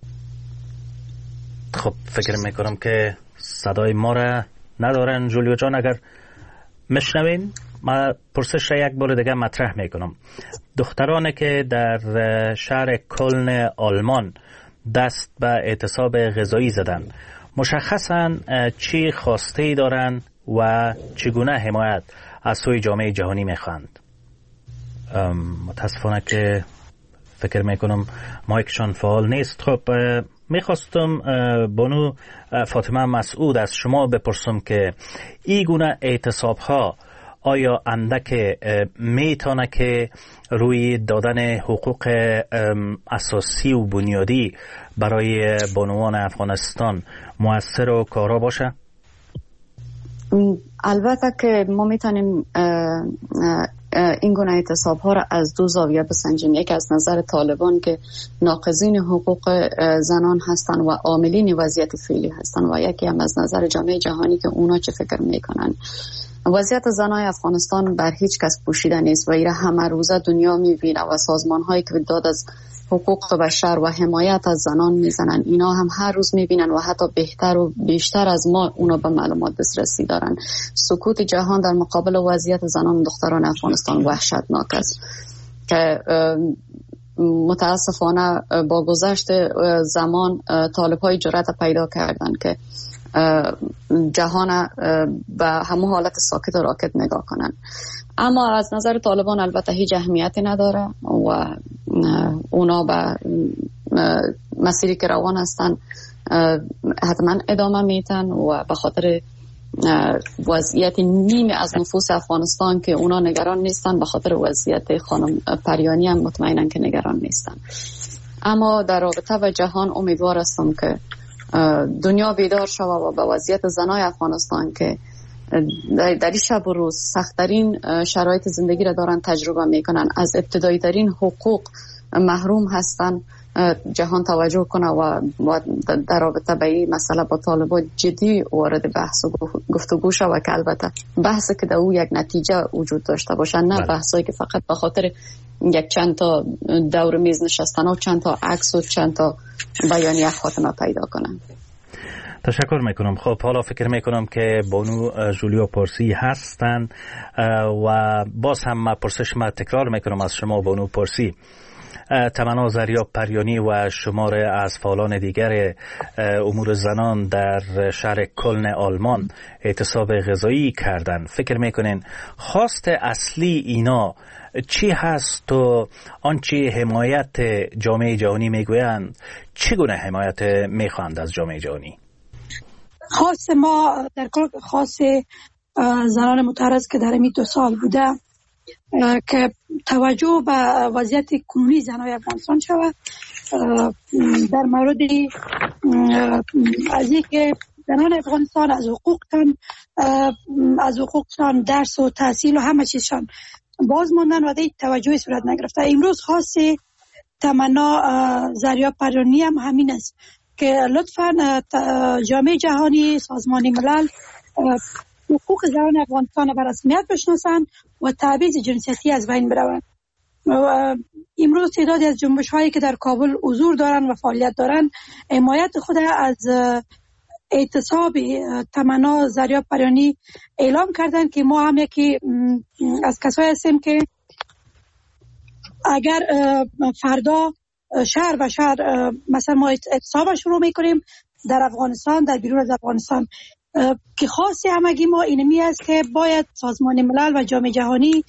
خب فکر میکنم که صدای ما را ندارن. جولیا جان اگر مشنوین ما پرسش را یک بار دیگه مطرح میکنم. دخترانی که در شهر کلن آلمان دست به اعتصاب غذایی زدن مشخصاً چی خواسته دارن و چگونه حمایت از سوی جامعه جهانی میخواند؟ متاسفانه که فکر میکنم مایکشان فعال نیست. خب میخواستم بانو فاطمه مسعود از شما بپرسم که این گونه اعتصاب ها آیا اندک میتونه که روی دادن حقوق اساسی و بنیادی برای بانوان افغانستان مؤثر و کارا باشه؟ البته که ما میتونیم این گونه اعتصاب ها را از دو زاویه بسنجیم. یک از نظر طالبان که ناقضین حقوق زنان هستند و عاملین وضعیت فعلی هستند و یکی هم از نظر جامعه جهانی که اونا چه فکر میکنن. وضعیت زنای افغانستان بر هیچ کس پوشیده نیست و ایره همه روزه دنیا میبینه و سازمان هایی که داد از حقوق بشر و حمایت از زنان میزنن اینا هم هر روز میبینن و حتی بهتر و بیشتر از ما اونا به معلومات دسترسی دارن. سکوت جهان در مقابل وضعیت زنان و دختران افغانستان وحشتناک است که متاسفانه با گذشت زمان طالب های جرأت پیدا کردن که جهان به همون حالت ساکت و راکت نگاه کنن. اما از نظر طالبان البته هیچ اهمیتی نداره و اونا به مسیری که روان هستن حتما ادامه میتن و به خاطر وضعیت نیمه از نفوس افغانستان که اونا نگران نیستن، به خاطر وضعیت خانم پریانی هم مطمئنن که نگران نیستن. اما در رابطه با جهان امیدوار هستم که دنیا بیدار شود و به وضعیت زنای افغانستان که در این شب و روز سخت‌ترین شرایط زندگی را دارن تجربه میکنن، از ابتدایی ترین حقوق محروم هستن، جهان توجه کنه و در رابطه به این مسئله با طالبان جدی وارد بحث و گفتگو شود که البته بحثی که در او یک نتیجه وجود داشته باشه، نه بحثایی که فقط به خاطر یک چند تا دور میز نشستن و چند تا عکس و چند تا بیانیه خاتمه پیدا کنن. تشکر میکنم. خب حالا فکر میکنم که بانو جولیا پارسی هستن و باز هم پرسش ما تکرار میکنم از شما بانو پارسی. تمنا زریاب پریانی و شمار از فعالان دیگر امور زنان در شهر کلن آلمان اعتصاب غذایی کردن. فکر میکنین خواست اصلی اینا چی هست و آنچه حمایت جامعه جهانی میگویند چگونه حمایت میخواهند از جامعه جهانی؟ خاص ما در کل خاص زنان معترض که در این 2 سال بوده که توجه به وضعیت کنونی زنای افغانستان شود در مورد از اینکه زنان افغانستان از حقوقشان درس و تحصیل و همه چیزشان باز ماندن و دیگه توجهی صورت نگرفته. امروز خاص تمنا زریاب پریانی هم همین است که لطفاً جامعه جهانی، سازمان ملل حقوق زنان افغانستان به رسمیت بشناسند و تبعیض جنسیتی از بین بروند. امروز تعدادی از جنبش هایی که در کابل حضور دارند و فعالیت دارند حمایت خود از اعتصاب تمنا زریاب پریانی اعلام کردند که ما هم یکی از کسایی هستیم که اگر فردا شهر و شهر مثلا ما اعتصاب شروع میکنیم در افغانستان، در بیرون از افغانستان، که خاصی همگی ما اینمی است که باید سازمان ملل و جامعه جهانی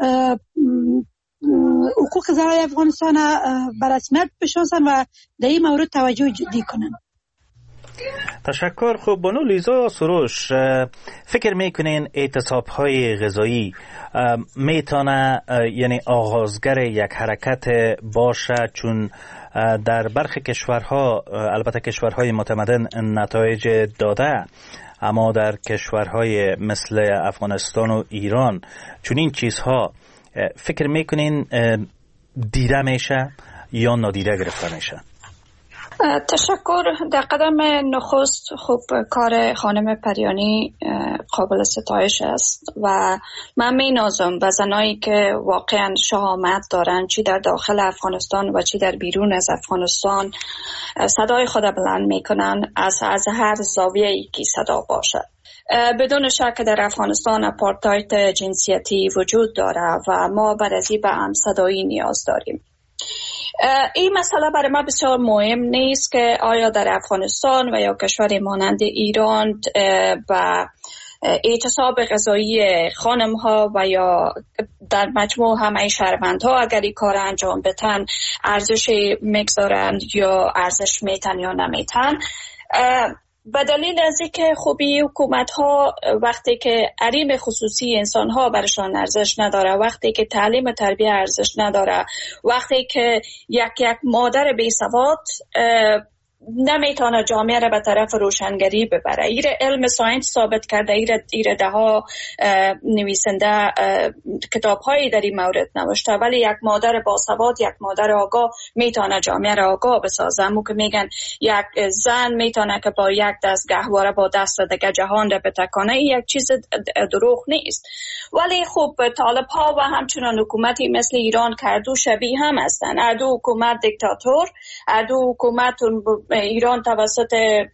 حقوق زنان افغانستان به رسمیت بشناسن و در این مورد توجه جدی کنن. تشکر. خب بانو لیزا سروش، فکر میکنین اعتصاب های غذایی میتونه یعنی آغازگر یک حرکت باشه؟ چون در برخی کشورها، البته کشورهای متمدن، نتایج داده، اما در کشورهای مثل افغانستان و ایران چون این چیزها فکر میکنین دیده میشه یا نادیده گرفته میشه؟ تشکر. در قدم نخست خوب کار خانم پریانی قابل ستایش است و من می نازم به زنایی که واقعا شهامت دارن، چی در داخل افغانستان و چی در بیرون از افغانستان، صدای خود بلند میکنن از هر زاویه‌ای که صدا باشد. بدون شک در افغانستان آپارتاید جنسیتی وجود داره و ما برای به هم صدایی نیاز داریم. این مسئله برای ما بسیار مهم نیست که آیا در افغانستان و یا کشوری مانند ایران و اعتصاب غذایی خانم ها و یا در مجموع همه شهروندها اگر این کار انجام بدن ارزش میگذارند یا ارزش میتن یا نمیتن، به دلیل از اینکه خوبی حکومت ها وقتی که حریم خصوصی انسان ها برشان ارزش نداره، وقتی که تعلیم و تربیت ارزش نداره، وقتی که یک مادر بی سواد نمیتونه جامعه را به طرف روشنگری ببره. ایره علم ساینس ثابت کرده، ایره ده ها نویسنده کتاب‌هایی در این مورد نوشته، ولی یک مادر باسواد، یک مادر آگاه میتونه جامعه را آگاه بسازه. مو که میگن یک زن میتونه که با یک دست گهواره با دست دیگه جهان را بتکانه، این یک چیز دروغ نیست. ولی خب طالب ها و همچنان حکومتی مثل ایران کردو شبیه هم هستن. ادو حکومت دیکتاتور، ادو حکومت ایران توسط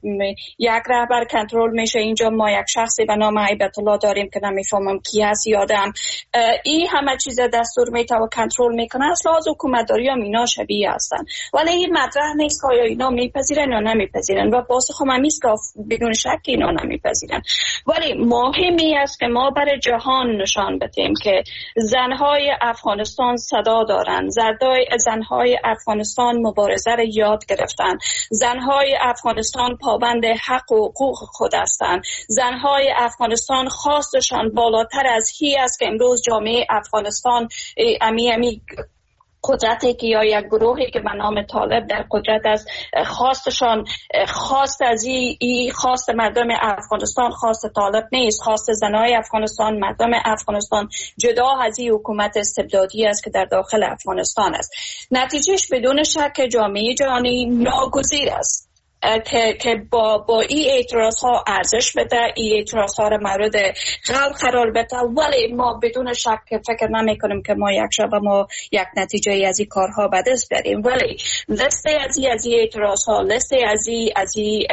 یک رهبر کنترل میشه. اینجا ما یک شخصی به نام هیبت الله داریم که نمیفهمم کی هست یادم. این همه چیز دستور میته و کنترل میکنه. اصلا از حکومتداری هم اینا شبیه هستن، ولی این مطرح نیست که اینا میپذیرن یا نمیپذیرن و پاسخ هم نیست که بدون شک اینا نمیپذیرن. ولی مهمی است که ما برای جهان نشان بدیم که زنهای افغانستان صدا دارن، زنهای افغانستان مبارزه را یاد گرفتن، زنهای افغانستان پابند حق و حقوق خود هستند، زنهای افغانستان خواستشان بالاتر از هی است که امروز جامعه افغانستان امی قدرتی که یا یک گروهی که به نام طالب در قدرت است، خواستشان خواست از این خواست مردم افغانستان خواست طالب نیست، خواست زنای افغانستان، مردم افغانستان جدا از این حکومت استبدادی است که در داخل افغانستان است. نتیجهش بدون شک جامعه جهانی ناگزیر است که با این اعتراض ها ارزش بده، این اعتراض ها را مورد قبول قرار بده. ولی ما بدون شک فکر نمی کنیم که ما یک شب ما یک نتیجه از این کارها به دست بیاریم. ولی لسته از این اعتراض ها، لسته از این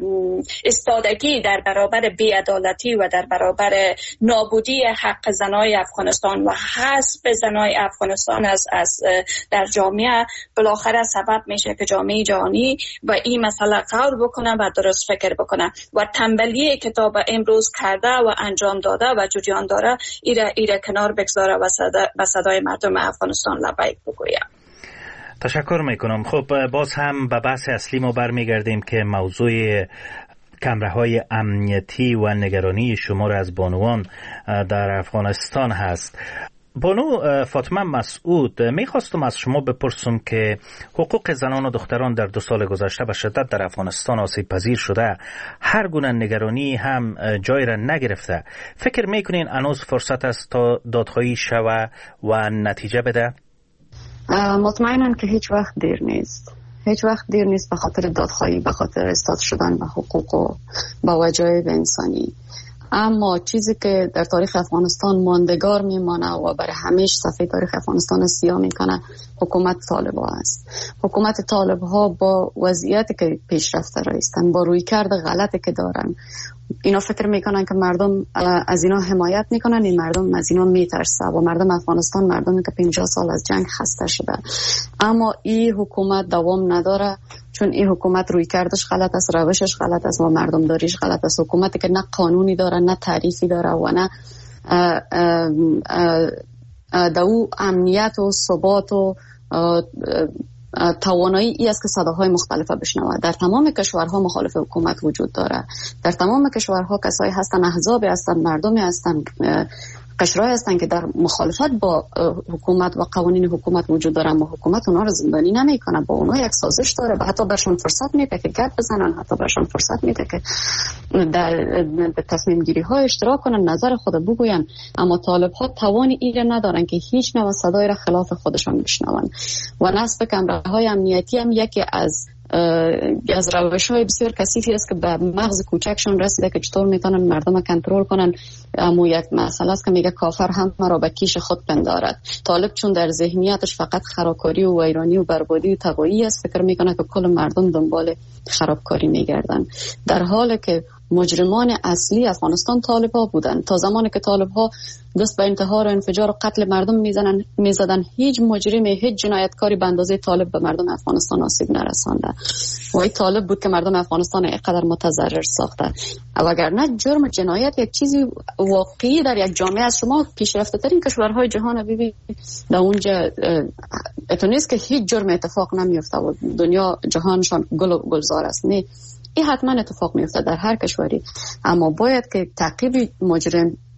استادگی در برابر بی‌عدالتی و در برابر نابودی حق زنای افغانستان و حسب زنای افغانستان از در جامعه بالاخره سبب میشه که جامعه جهانی و این مسئله قول بکنن و درست فکر بکنن و تنبلی کتاب امروز کرده و انجام داده و جریان داره ایره کنار بگذاره و صدای مردم افغانستان لبیک بگوید. تشکر میکنم. خب باز هم به بحث اصلی ما برمیگردیم که موضوع کمره‌های امنیتی و نگرانی شمار از بانوان در افغانستان هست. بانو فاطمه مسعود، میخواستم از شما بپرسم که حقوق زنان و دختران در 2 سال گذشته به شدت در افغانستان آسیب پذیر شده، هر گونه نگرانی هم جای را نگرفته. فکر میکنین هنوز فرصت است تا دادخواهی شود و نتیجه بده؟ مطمئنم که هیچ وقت دیر نیست. هیچ وقت دیر نیست به خاطر دادخواهی، به خاطر اثبات شدن به حقوق و با وجایب انسانی. اما چیزی که در تاریخ افغانستان ماندگار میمانه و برای همیشه صفحه تاریخ افغانستان سیاه میکنه حکومت طالب ها است. حکومت طالب ها با وضعیتی که پیشرفته رایستن، با رویکرد غلطی که دارن، اینا فکر میکنن که مردم از اینا حمایت میکنن، این مردم از اینا میترسه و مردم افغانستان مردمی که 50 سال از جنگ خسته شده. اما این حکومت دوام نداره، چون این حکومت روی کردش غلط است، روشش غلط است و مردم داریش غلط است. حکومتی که نه قانونی داره، نه تعریفی داره و نه دو امنیت و ثبات و توانایی ای است که صداهای مختلفه بشنوه. در تمام کشورها مخالف حکومت وجود داره. در تمام کشورها کسایی هستن، احزابی هستن، مردمی هستن، قشرهایی هستن که در مخالفت با حکومت و قوانین حکومت وجود دارن، اما حکومت اونا رو زندانی نمیکنه، با اونا یک سازش داره، حتی برشون فرصت میده که گپ بزنن، حتی برشون فرصت میده که در تصمیم گیری ها اشتراک کنن، نظر خود بگوین. اما طالب ها توانی این ندارن که هیچ نوع صدای را خلاف خودشان بشنون و نصب کمره های امنیتی هم یکی از روش‌های بسیار کثیفی است که به مغز کوچکشون رسیده که چطور میتونن مردم کنترل کنن. اما یک مسئله است که میگه کافر هم مرا به کیش خود پندارد. طالب چون در ذهنیتش فقط خرابکاری و ویرانی و بربادی و تباهی است، فکر میکنه که کل مردم دنبال خرابکاری میگردن، در حالی که مجرمان اصلی افغانستان طالب‌ها بودن. تا زمانی که طالب‌ها دست به انتحار و انفجار و قتل مردم میزدن، هیچ مجرمی، هیچ جنایتکاری به اندازه طالب به مردم افغانستان آسیب نرسانده. و این طالب بود که مردم افغانستان اینقدر متضرر ساخته. وگرنه جرم جنایت یک چیزی واقعی در یک جامعه است. شما پیشرفته ترین کشورهای جهان ببینید، در اونجا اتو نیست که هیچ جرم اتفاق نمیفته و دنیا جهانشان گل و گلزار است. نه، این حتما اتفاق میفته در هر کشوری، اما باید که تعقیب مجرم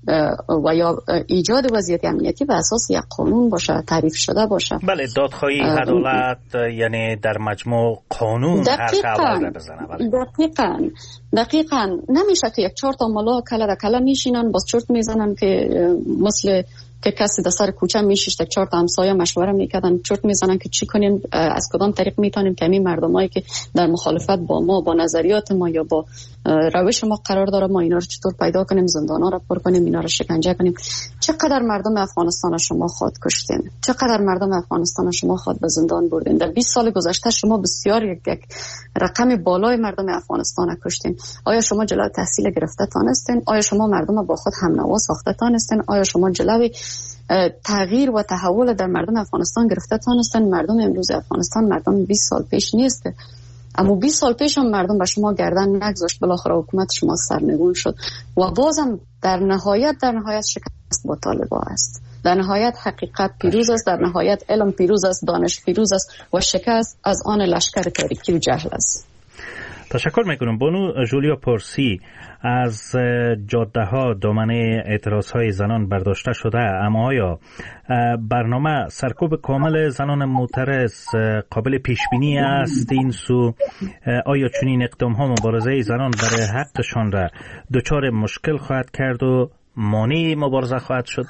و یا ایجاد وضعیت امنیتی به اساس یک قانون باشه، تعریف شده باشه. بله، دادخواهی عدالت یعنی در مجموع قانون حرف اول بزنه. بله. دقیقاً نمیشه که یک 4 تا ملا کله در کله میشینن باز چرت میزنن که مثل که کسی در سر کوچه میشیشت 4 تا همسایه مشوره میکردن چرت میزنن که چی کنیم، از کدام طریق میتونیم که همین مردمایی که در مخالفت با ما، با نظریات ما یا با روش ما قرار داره، ما اینا رو چطور پیدا کنیم، زندانا رو پر کنیم، اینا رو شکنجه کنیم. چقدر مردم افغانستان شما خود کشتین، چقدر مردم افغانستان شما خود به زندان بردین. در 20 سال گذشته شما بسیار یک رقم بالای مردم افغانستان کشتین. آیا شما جلوی تحصیل گرفته تانستین؟ آیا شما مردم با خود هم نوا ساخته تانستین؟ آیا شما جلوی تغییر و تحول در مردم افغانستان گرفته تانستن؟ مردم امروز افغانستان مردم 20 سال پیش نیست، اما 20 سال پیش هم مردم به شما گردن نگذاشت، بالاخره حکومت شما سرنگون شد و بازم در نهایت شکست با طالبان است. در نهایت حقیقت پیروز است، در نهایت علم پیروز است، دانش پیروز است و شکست از آن لشکر تاریکی و جهل است. تشکر میکنم. بانو جولیا پورسی، از جاده ها دامنه اعتراض های زنان برداشته شده، اما آیا برنامه سرکوب کامل زنان معترض قابل پیش بینی است؟ این سو آیا چنین اقدام ها مبارزه زنان برای حقشان را دچار مشکل خواهد کرد و مانع مبارزه خواهد شد؟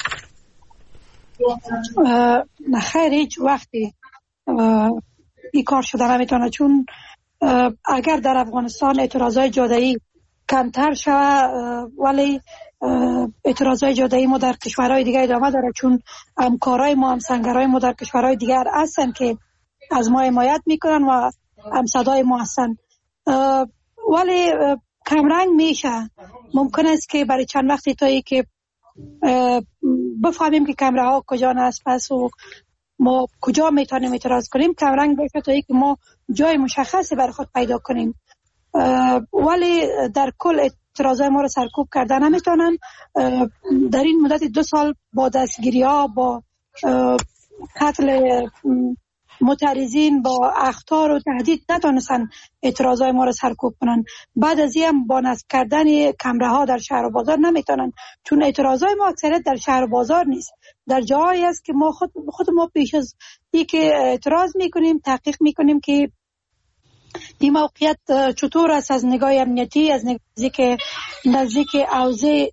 خیر، هیچ وقتی این کار شده نمیتونه، چون اگر در افغانستان اعتراضای جاده‌ای کمتر شود ولی اعتراضای جاده‌ای ما در کشورهای دیگه ادامه داره، چون همکارای ما، همسنگرای ما در کشورهای دیگر هستن که از ما حمایت میکنن و همصدای ما هستن، ولی کمرنگ میشه. ممکن است که برای چند وقتی تایی که بفهمیم که کمره ها کجا است پس و ما کجا میتونیم اعتراض کنیم، کمرنگ باشه تا اینکه ما جای مشخصی برای خود پیدا کنیم، ولی در کل اعتراضای ما رو سرکوب کردن نمیتونن. در این مدت 2 سال با دستگیری ها، با قتل معترضین، با اخطار و تهدید نتونستن اعتراضای ما رو سرکوب کنن. بعد از این با نصب کردن کمره ها در شهر و بازار نمیتونن، چون اعتراضای ما اکثریت در شهر و بازار نیست، در جایی است که ما خود ما پیش از این که اعتراض میکنیم تحقیق میکنیم که این موقعیت چطور است از نگاه امنیتی، از نزدیک حوزه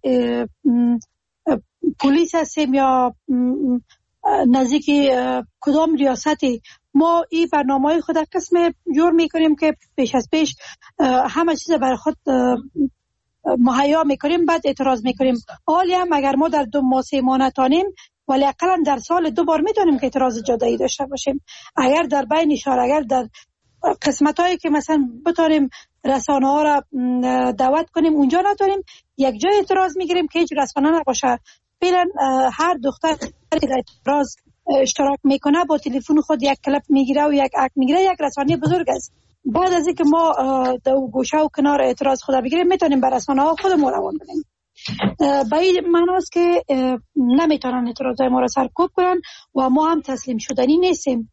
پلیس هستیم یا نزدیک کدام ریاستی. ما این برنامه‌های خود قسم جور میکنیم که پیش از پیش همه چیز برای خود مهیا میکنیم، بعد اعتراض میکنیم. حالی هم اگر ما در 2 ماه 3 ماه نتانیم، ولی اقلا در سال 2 بار میتونیم که اعتراض جاده‌ای داشته باشیم. اگر در بین شهر، اگر در قسمت هایی که مثلا بتونیم رسانه ها را دعوت کنیم اونجا نتونیم، یک جای اعتراض میگیریم که هیچ رسانه نباشه. فعلا هر دختر که در اعتراض اشتراک میکنه با تلفن خود یک کلیپ میگیره و یک عکس میگیره، یک رسانه بزرگ است. بعد از اینکه ما در گوشه و کنار اعتراض خود بگیریم میتونیم بر رسانه ها خودمون روان بدیم. به این معناست که نمیتونن اعتراضای ما را سرکوب کنن و ما هم تسلیم شدنی نیستیم.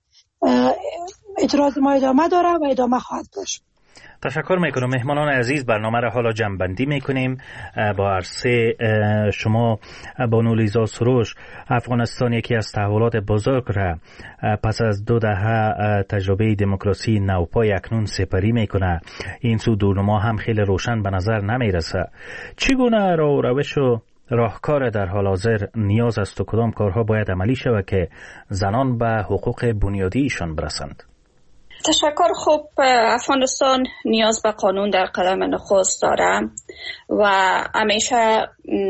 اعتراض ما ادامه داره و ادامه خواهد داشت. تشکر میکنم. مهمانان عزیز، برنامه را حالا جمع‌بندی میکنیم. با عرصه شما بانو لیزا سروش، افغانستان یکی از تحولات بزرگ را پس از 2 دهه تجربه دموکراسی نوپای اکنون سپری میکنه. این سو دورنما هم خیلی روشن به نظر نمیرسه. چگونه راه و روش و راهکار در حال حاضر نیاز است و کدام کارها باید عملی شود که زنان به حقوق بنیادیشان برسند؟ تشکر. خوب، افغانستان نیاز به قانون در قدم نخست داره و همیشه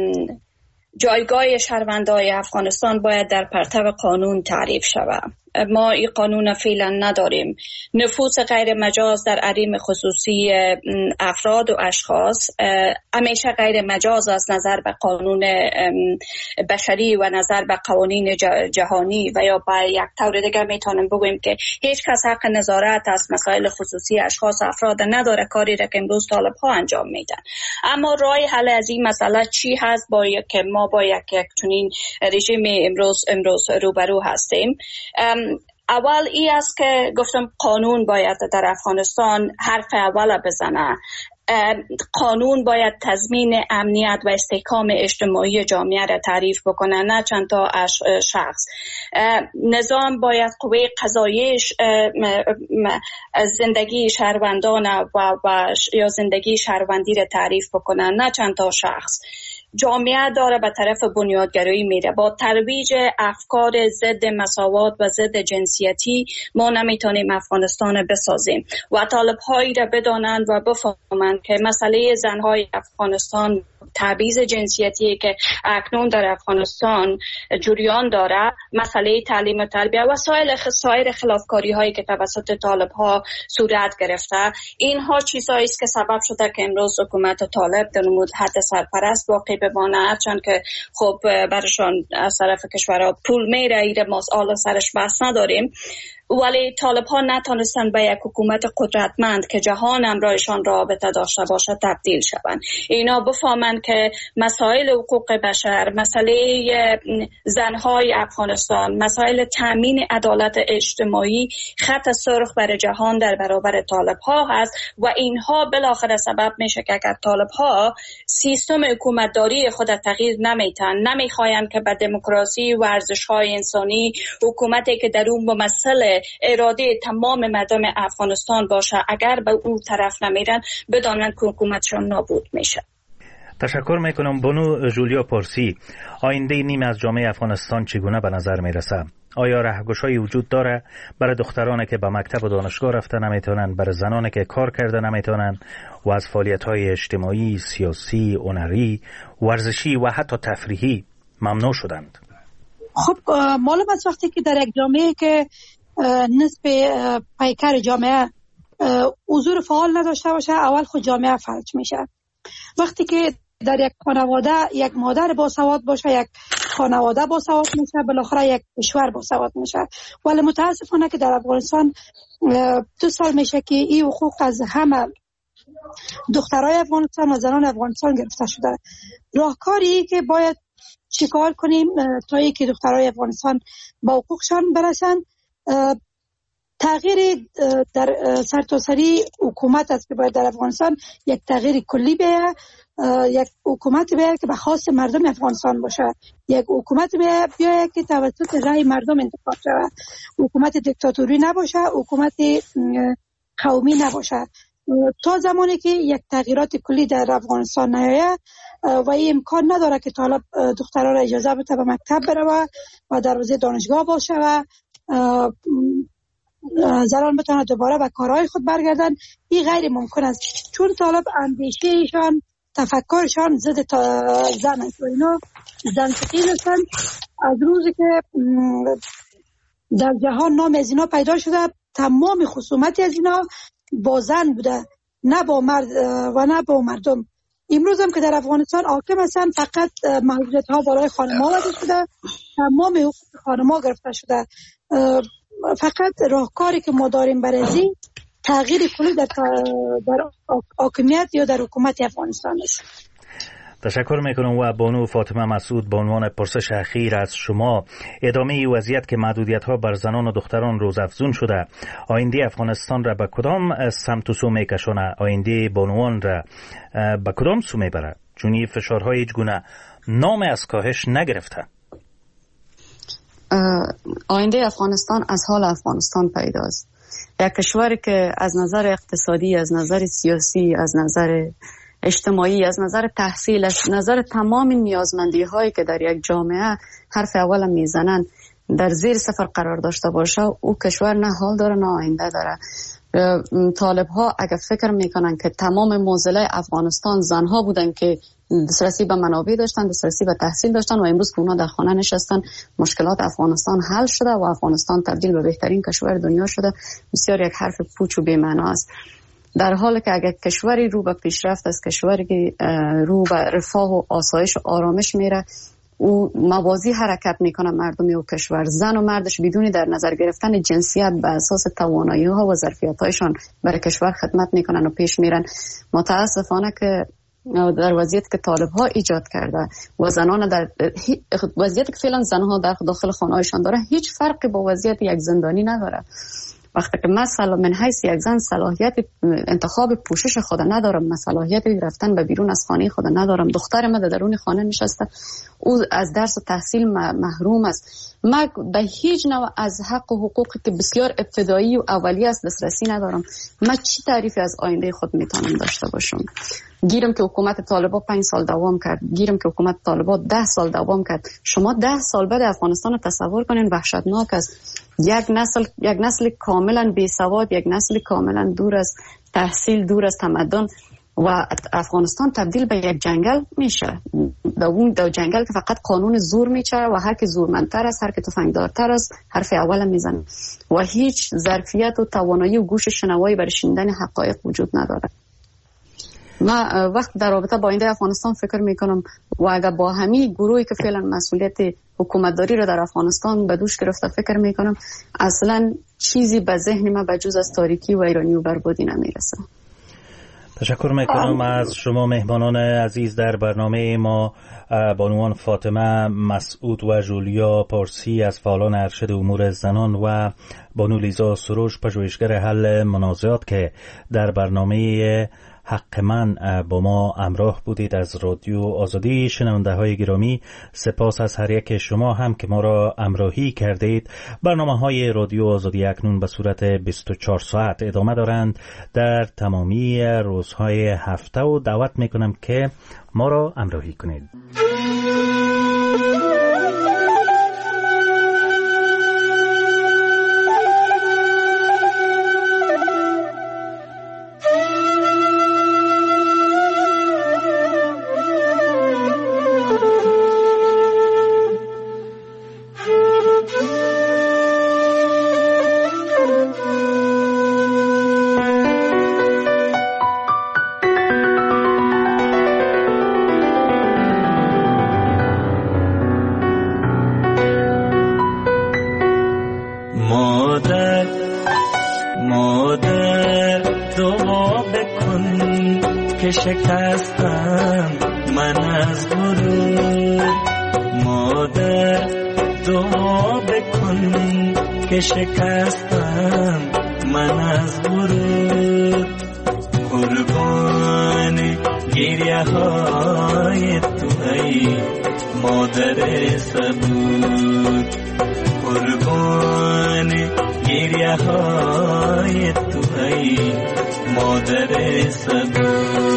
جایگاه شهروندای افغانستان باید در پرتو قانون تعریف شود. ما این قانون فعلا نداریم. نفوذ غیر مجاز در حریم خصوصی افراد و اشخاص همیشه غیر مجاز از نظر به قانون بشری و نظر به قوانین جهانی و یا به یک طور دیگر میتونیم بگوییم که هیچ کس حق نظارت از مسائل خصوصی اشخاص و افراد نداره، کاری را که امروز طالب ها انجام میدن. اما راه حل از این مسئله چی هست که ما با یک چنین رژیم امروز روبرو هستیم؟ اول ای است که گفتم قانون باید در افغانستان حرف اول بزنه. قانون باید تضمین امنیت و استحکام اجتماعی جامعه را تعریف بکنه، نه چند تا شخص. نظام باید قوه قضاییه زندگی شهروندان و یا زندگی شهروندی را تعریف بکنه، نه چند تا شخص. جامعه داره به طرف بنیادگرایی میره. با ترویج افکار ضد مساوات و ضد جنسیتی ما نمیتونیم افغانستان بسازیم و طالب‌هایی را بدانند و بفهمند که مسئله زنهای افغانستان، تبعیض جنسیتی که اکنون در افغانستان جریان داره، مسئله تعلیم و تربیت و سایر خلافکاری هایی که توسط طالب‌ها صورت گرفته، اینها چیزایی است که سبب شده که امروز حکومت طالب در حد سرپرست واقع بمانه، هرچند که خب برشان از طرف کشورها پول میره، ایره ما حالا سرش بحث نداریم، ولی طالب ها نتونستن به یک حکومت قدرتمند که جهان همراهشان رابطه داشته باشه تبدیل شوند. اینا بفهمند که مسائل حقوق بشر، مسئله زنهای افغانستان، مسائل تامین عدالت اجتماعی خط سرخ بر جهان در برابر طالب ها هست و اینها بالاخره سبب میشه که اگر طالب ها سیستم حکومتداری خود تغییر نمیخواین که به دموکراسی و ارزش های انسانی، حکومتی که در اون ممثل اراده تمام مردم افغانستان باشه، اگر به اون طرف نمیرن بدانن که حکومتشون نابود میشه. تشکر میکنم. بانو جولیا پارسی، آینده نیمه از جامعه افغانستان چگونه به نظر میرسه؟ آیا رهگشایی وجود داره برای دخترانی که به مکتب و دانشگاه رفته نمیتونن، برای زنانی که کار کرده نمیتونن و از فعالیت‌های اجتماعی، سیاسی، هنری، ورزشی و حتی تفریحی ممنوع شدند؟ خب معلوم است وقتی که در یک جامعه که نسب پیکر جامعه حضور فعال نداشته باشه، اول خود جامعه فلج میشه. وقتی که در یک خانواده یک مادر باسواد باشه، یک خانواده باسواد میشه، بالاخره یک کشور باسواد میشه. ولی متاسفانه که در افغانستان 2 سال میشه که این حقوق از همه دخترای افغانستان و زنان افغانستان گرفته شده. راهکاری که باید چیکار کنیم تا اینکه دخترای افغانستان با حقوقشان برسن، تغییر در سرتاسری حکومت است که باید در افغانستان یک تغییر کلی بیاید، یک حکومت بیاید که به خواست مردم افغانستان باشه، یک حکومت بیاید که توسط رأی مردم انتخاب شود، حکومت دیکتاتوری نباشه، حکومت قومی نباشه. تا زمانی که یک تغییرات کلی در افغانستان نیاید و این امکان نداره که طالب دخترها را اجازه بده به مکتب بره و دروازه دانشگاه باشه و زنان بتونن دوباره به کارهای خود برگردن. این غیر ممکن است، چون طالب اندیشهشان، تفکرشان ضد زن است و اینا زن ستیز هستن. از روزی که در جهان نام از اینا پیدا شده، تمام خصومت از اینا با زن بوده، نه با مرد و نه با مردم. امروز هم که در افغانستان حاکم هستن، فقط محدودیت ها برای خانم‌ها وضع شده، تمام حقوق خانم‌ها گرفته شده. فقط راهکاری که ما داریم برای این تغییر کلی در حاکمیت یا در حکومت افغانستان است. تشکر میکنم. و بانو فاطمه مسعود، به عنوان پرسش اخیر از شما، ادامه وضعیت که محدودیت ها بر زنان و دختران روزافزون شده، آینده افغانستان را به کدام سمت و سو میکشونه؟ آینده بانوان را به کدام سو میبره؟ چون فشارهای هیچ گونه نام از کاهش نگرفته. آینده افغانستان از حال افغانستان پیداست. یک کشوری که از نظر اقتصادی، از نظر سیاسی، از نظر اجتماعی، از نظر تحصیل، از نظر تمام نیازمندی هایی که در یک جامعه حرف اول میزنن در زیر صفر قرار داشته باشه، او کشور نه حال داره نه آینده داره. طالب ها اگر فکر میکنن که تمام معضله افغانستان زنها بودن که دسترسی به منابع داشتن، دسترسی به تحصیل داشتن و امروز که اونا در خانه نشستن مشکلات افغانستان حل شده و افغانستان تبدیل به بهترین کشور دنیا شده، بسیار یک حرف پوچ و بی‌معنی است. در حالی که اگر کشوری رو به پیشرفت است، کشوری که رو به رفاه و آسایش و آرامش میره، او موازی حرکت میکنه مردمی و کشور، زن و مردش بدون در نظر گرفتن جنسیت به اساس توانایی ها و ظرفیت هایشان برای کشور خدمت میکنن و پیش میرن. متاسفانه که در وضعیت که طالب ها ایجاد کرده و زنان در وضعیت که فعلا زنها در داخل خانه هایشان داره، هیچ فرقی با وضعیت یک زندانی نداره. وقتی که من حیث یک زن صلاحیت انتخاب پوشش خود ندارم، من صلاحیت رفتن به بیرون از خانه خود ندارم، دختر من در درون خانه نشسته، او از درس و تحصیل محروم است، من به هیچ نوع از حق و حقوقی که بسیار ابتدایی و اولیه است دسترسی ندارم. من چی تعریفی از آینده خود میتونم داشته باشم؟ گیرم که حکومت طالبان 5 سال دوام کرد، گیرم که حکومت طالبان 10 سال دوام کرد. شما 10 سال بعد افغانستان رو تصور کنین، وحشتناک است. یک نسل کاملا بیسواد، یک نسل کاملا دور از تحصیل، دور از تمدن و افغانستان تبدیل به یک جنگل میشه. در جنگل که فقط قانون زور میچره و هر کی زورمندتر است، هر کی تفنگدارتر است، حرف اول میزنه و هیچ ظرفیت و توانایی و گوش شنوایی برای شنیدن حقایق وجود نداره. من وقت در رابطه با آینده افغانستان فکر میکنم و اگر با همین گروهی که فعلا مسئولیت حکومتداری رو در افغانستان به دوش گرفته فکر میکنم، اصلا چیزی به ذهن من به جز از تاریکی و ایرانی و بربادی نمیرسه. تشکر میکنم از شما مهمانان عزیز در برنامه ما، بانوان فاطمه مسعود و جولیا پارسی از فعالان ارشد امور زنان و بانو لیزا سروش پژوهشگر حل منازعات که در برنامه حق من با ما همراه بودید از رادیو آزادی. شنونده های گرامی، سپاس از هر یک شما هم که ما را همراهی کردید. برنامه های رادیو آزادی اکنون به صورت 24 ساعت ادامه دارند در تمامی روزهای هفته و دعوت میکنم که ما را همراهی کنید. شکستم من از غرور، مادر دعا بکن که شکستم من از غرور، قربان گریه های تو ای مادر صبور، قربان گریه های تو ای مادر صبور.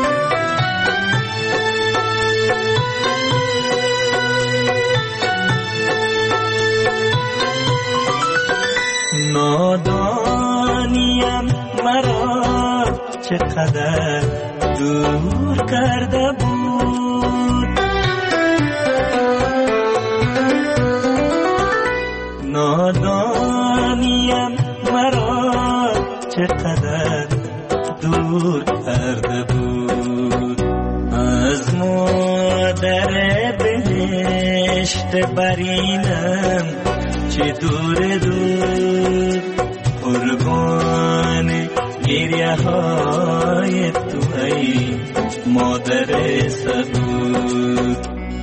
نادانیم مرا چقدر دور کرده بود، نادانیم مرا چقدر دور کرده بود، از مادر بهشت برینم چه دور دور، قربان گریه های تو ای مادر صبور.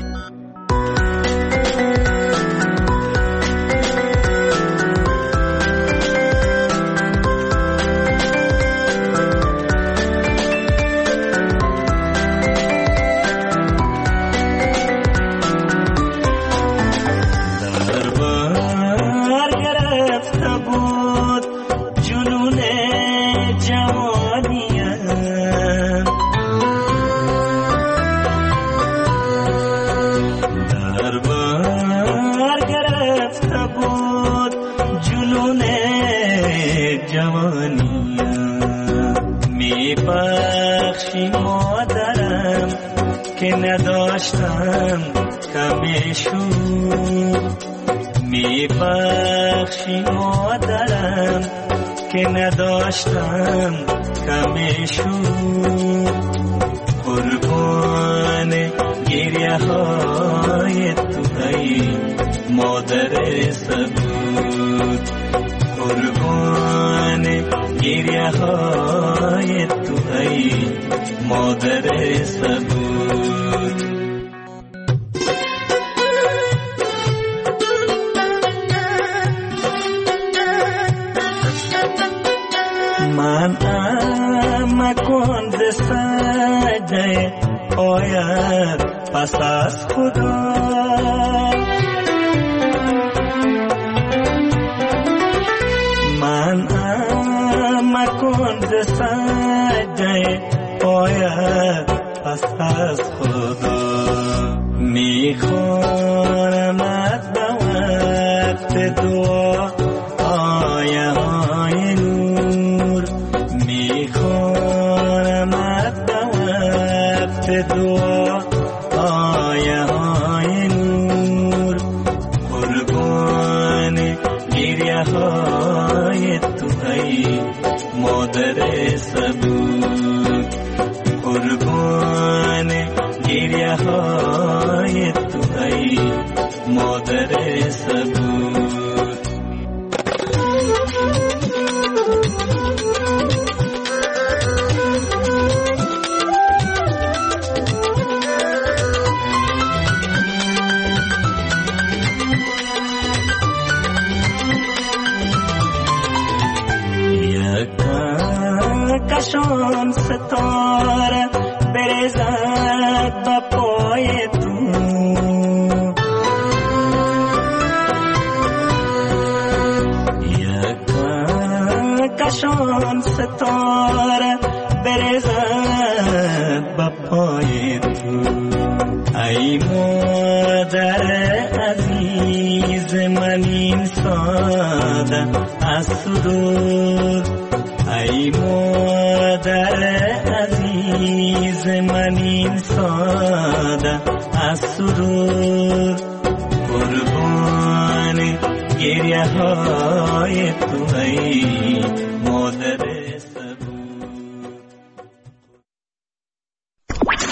که نداشتم کمیشون، میبخشی مادرم که نداشتم کمیشون، قربان گریه های تو ای مادر صبور، قربان گریه های تو ای مادر صبور. سایه آید پس از خدا. من مکن ز سجده آید پس از خدا. میخوانمت به وقت دعا آیه های نور. میخوانمت به وقت دعا آیه های نور. قربان گریه های تو ای مادر صبور. قربان گریه های تو ای مادر صبور. کشان ستاره برزد با پای تو. کشان ستاره برزد با پای تو. ای مادر عزیز من این ساده از سرور. ای مادر عزیز من این ساده از سرور. قربان گریه های تو ای مادر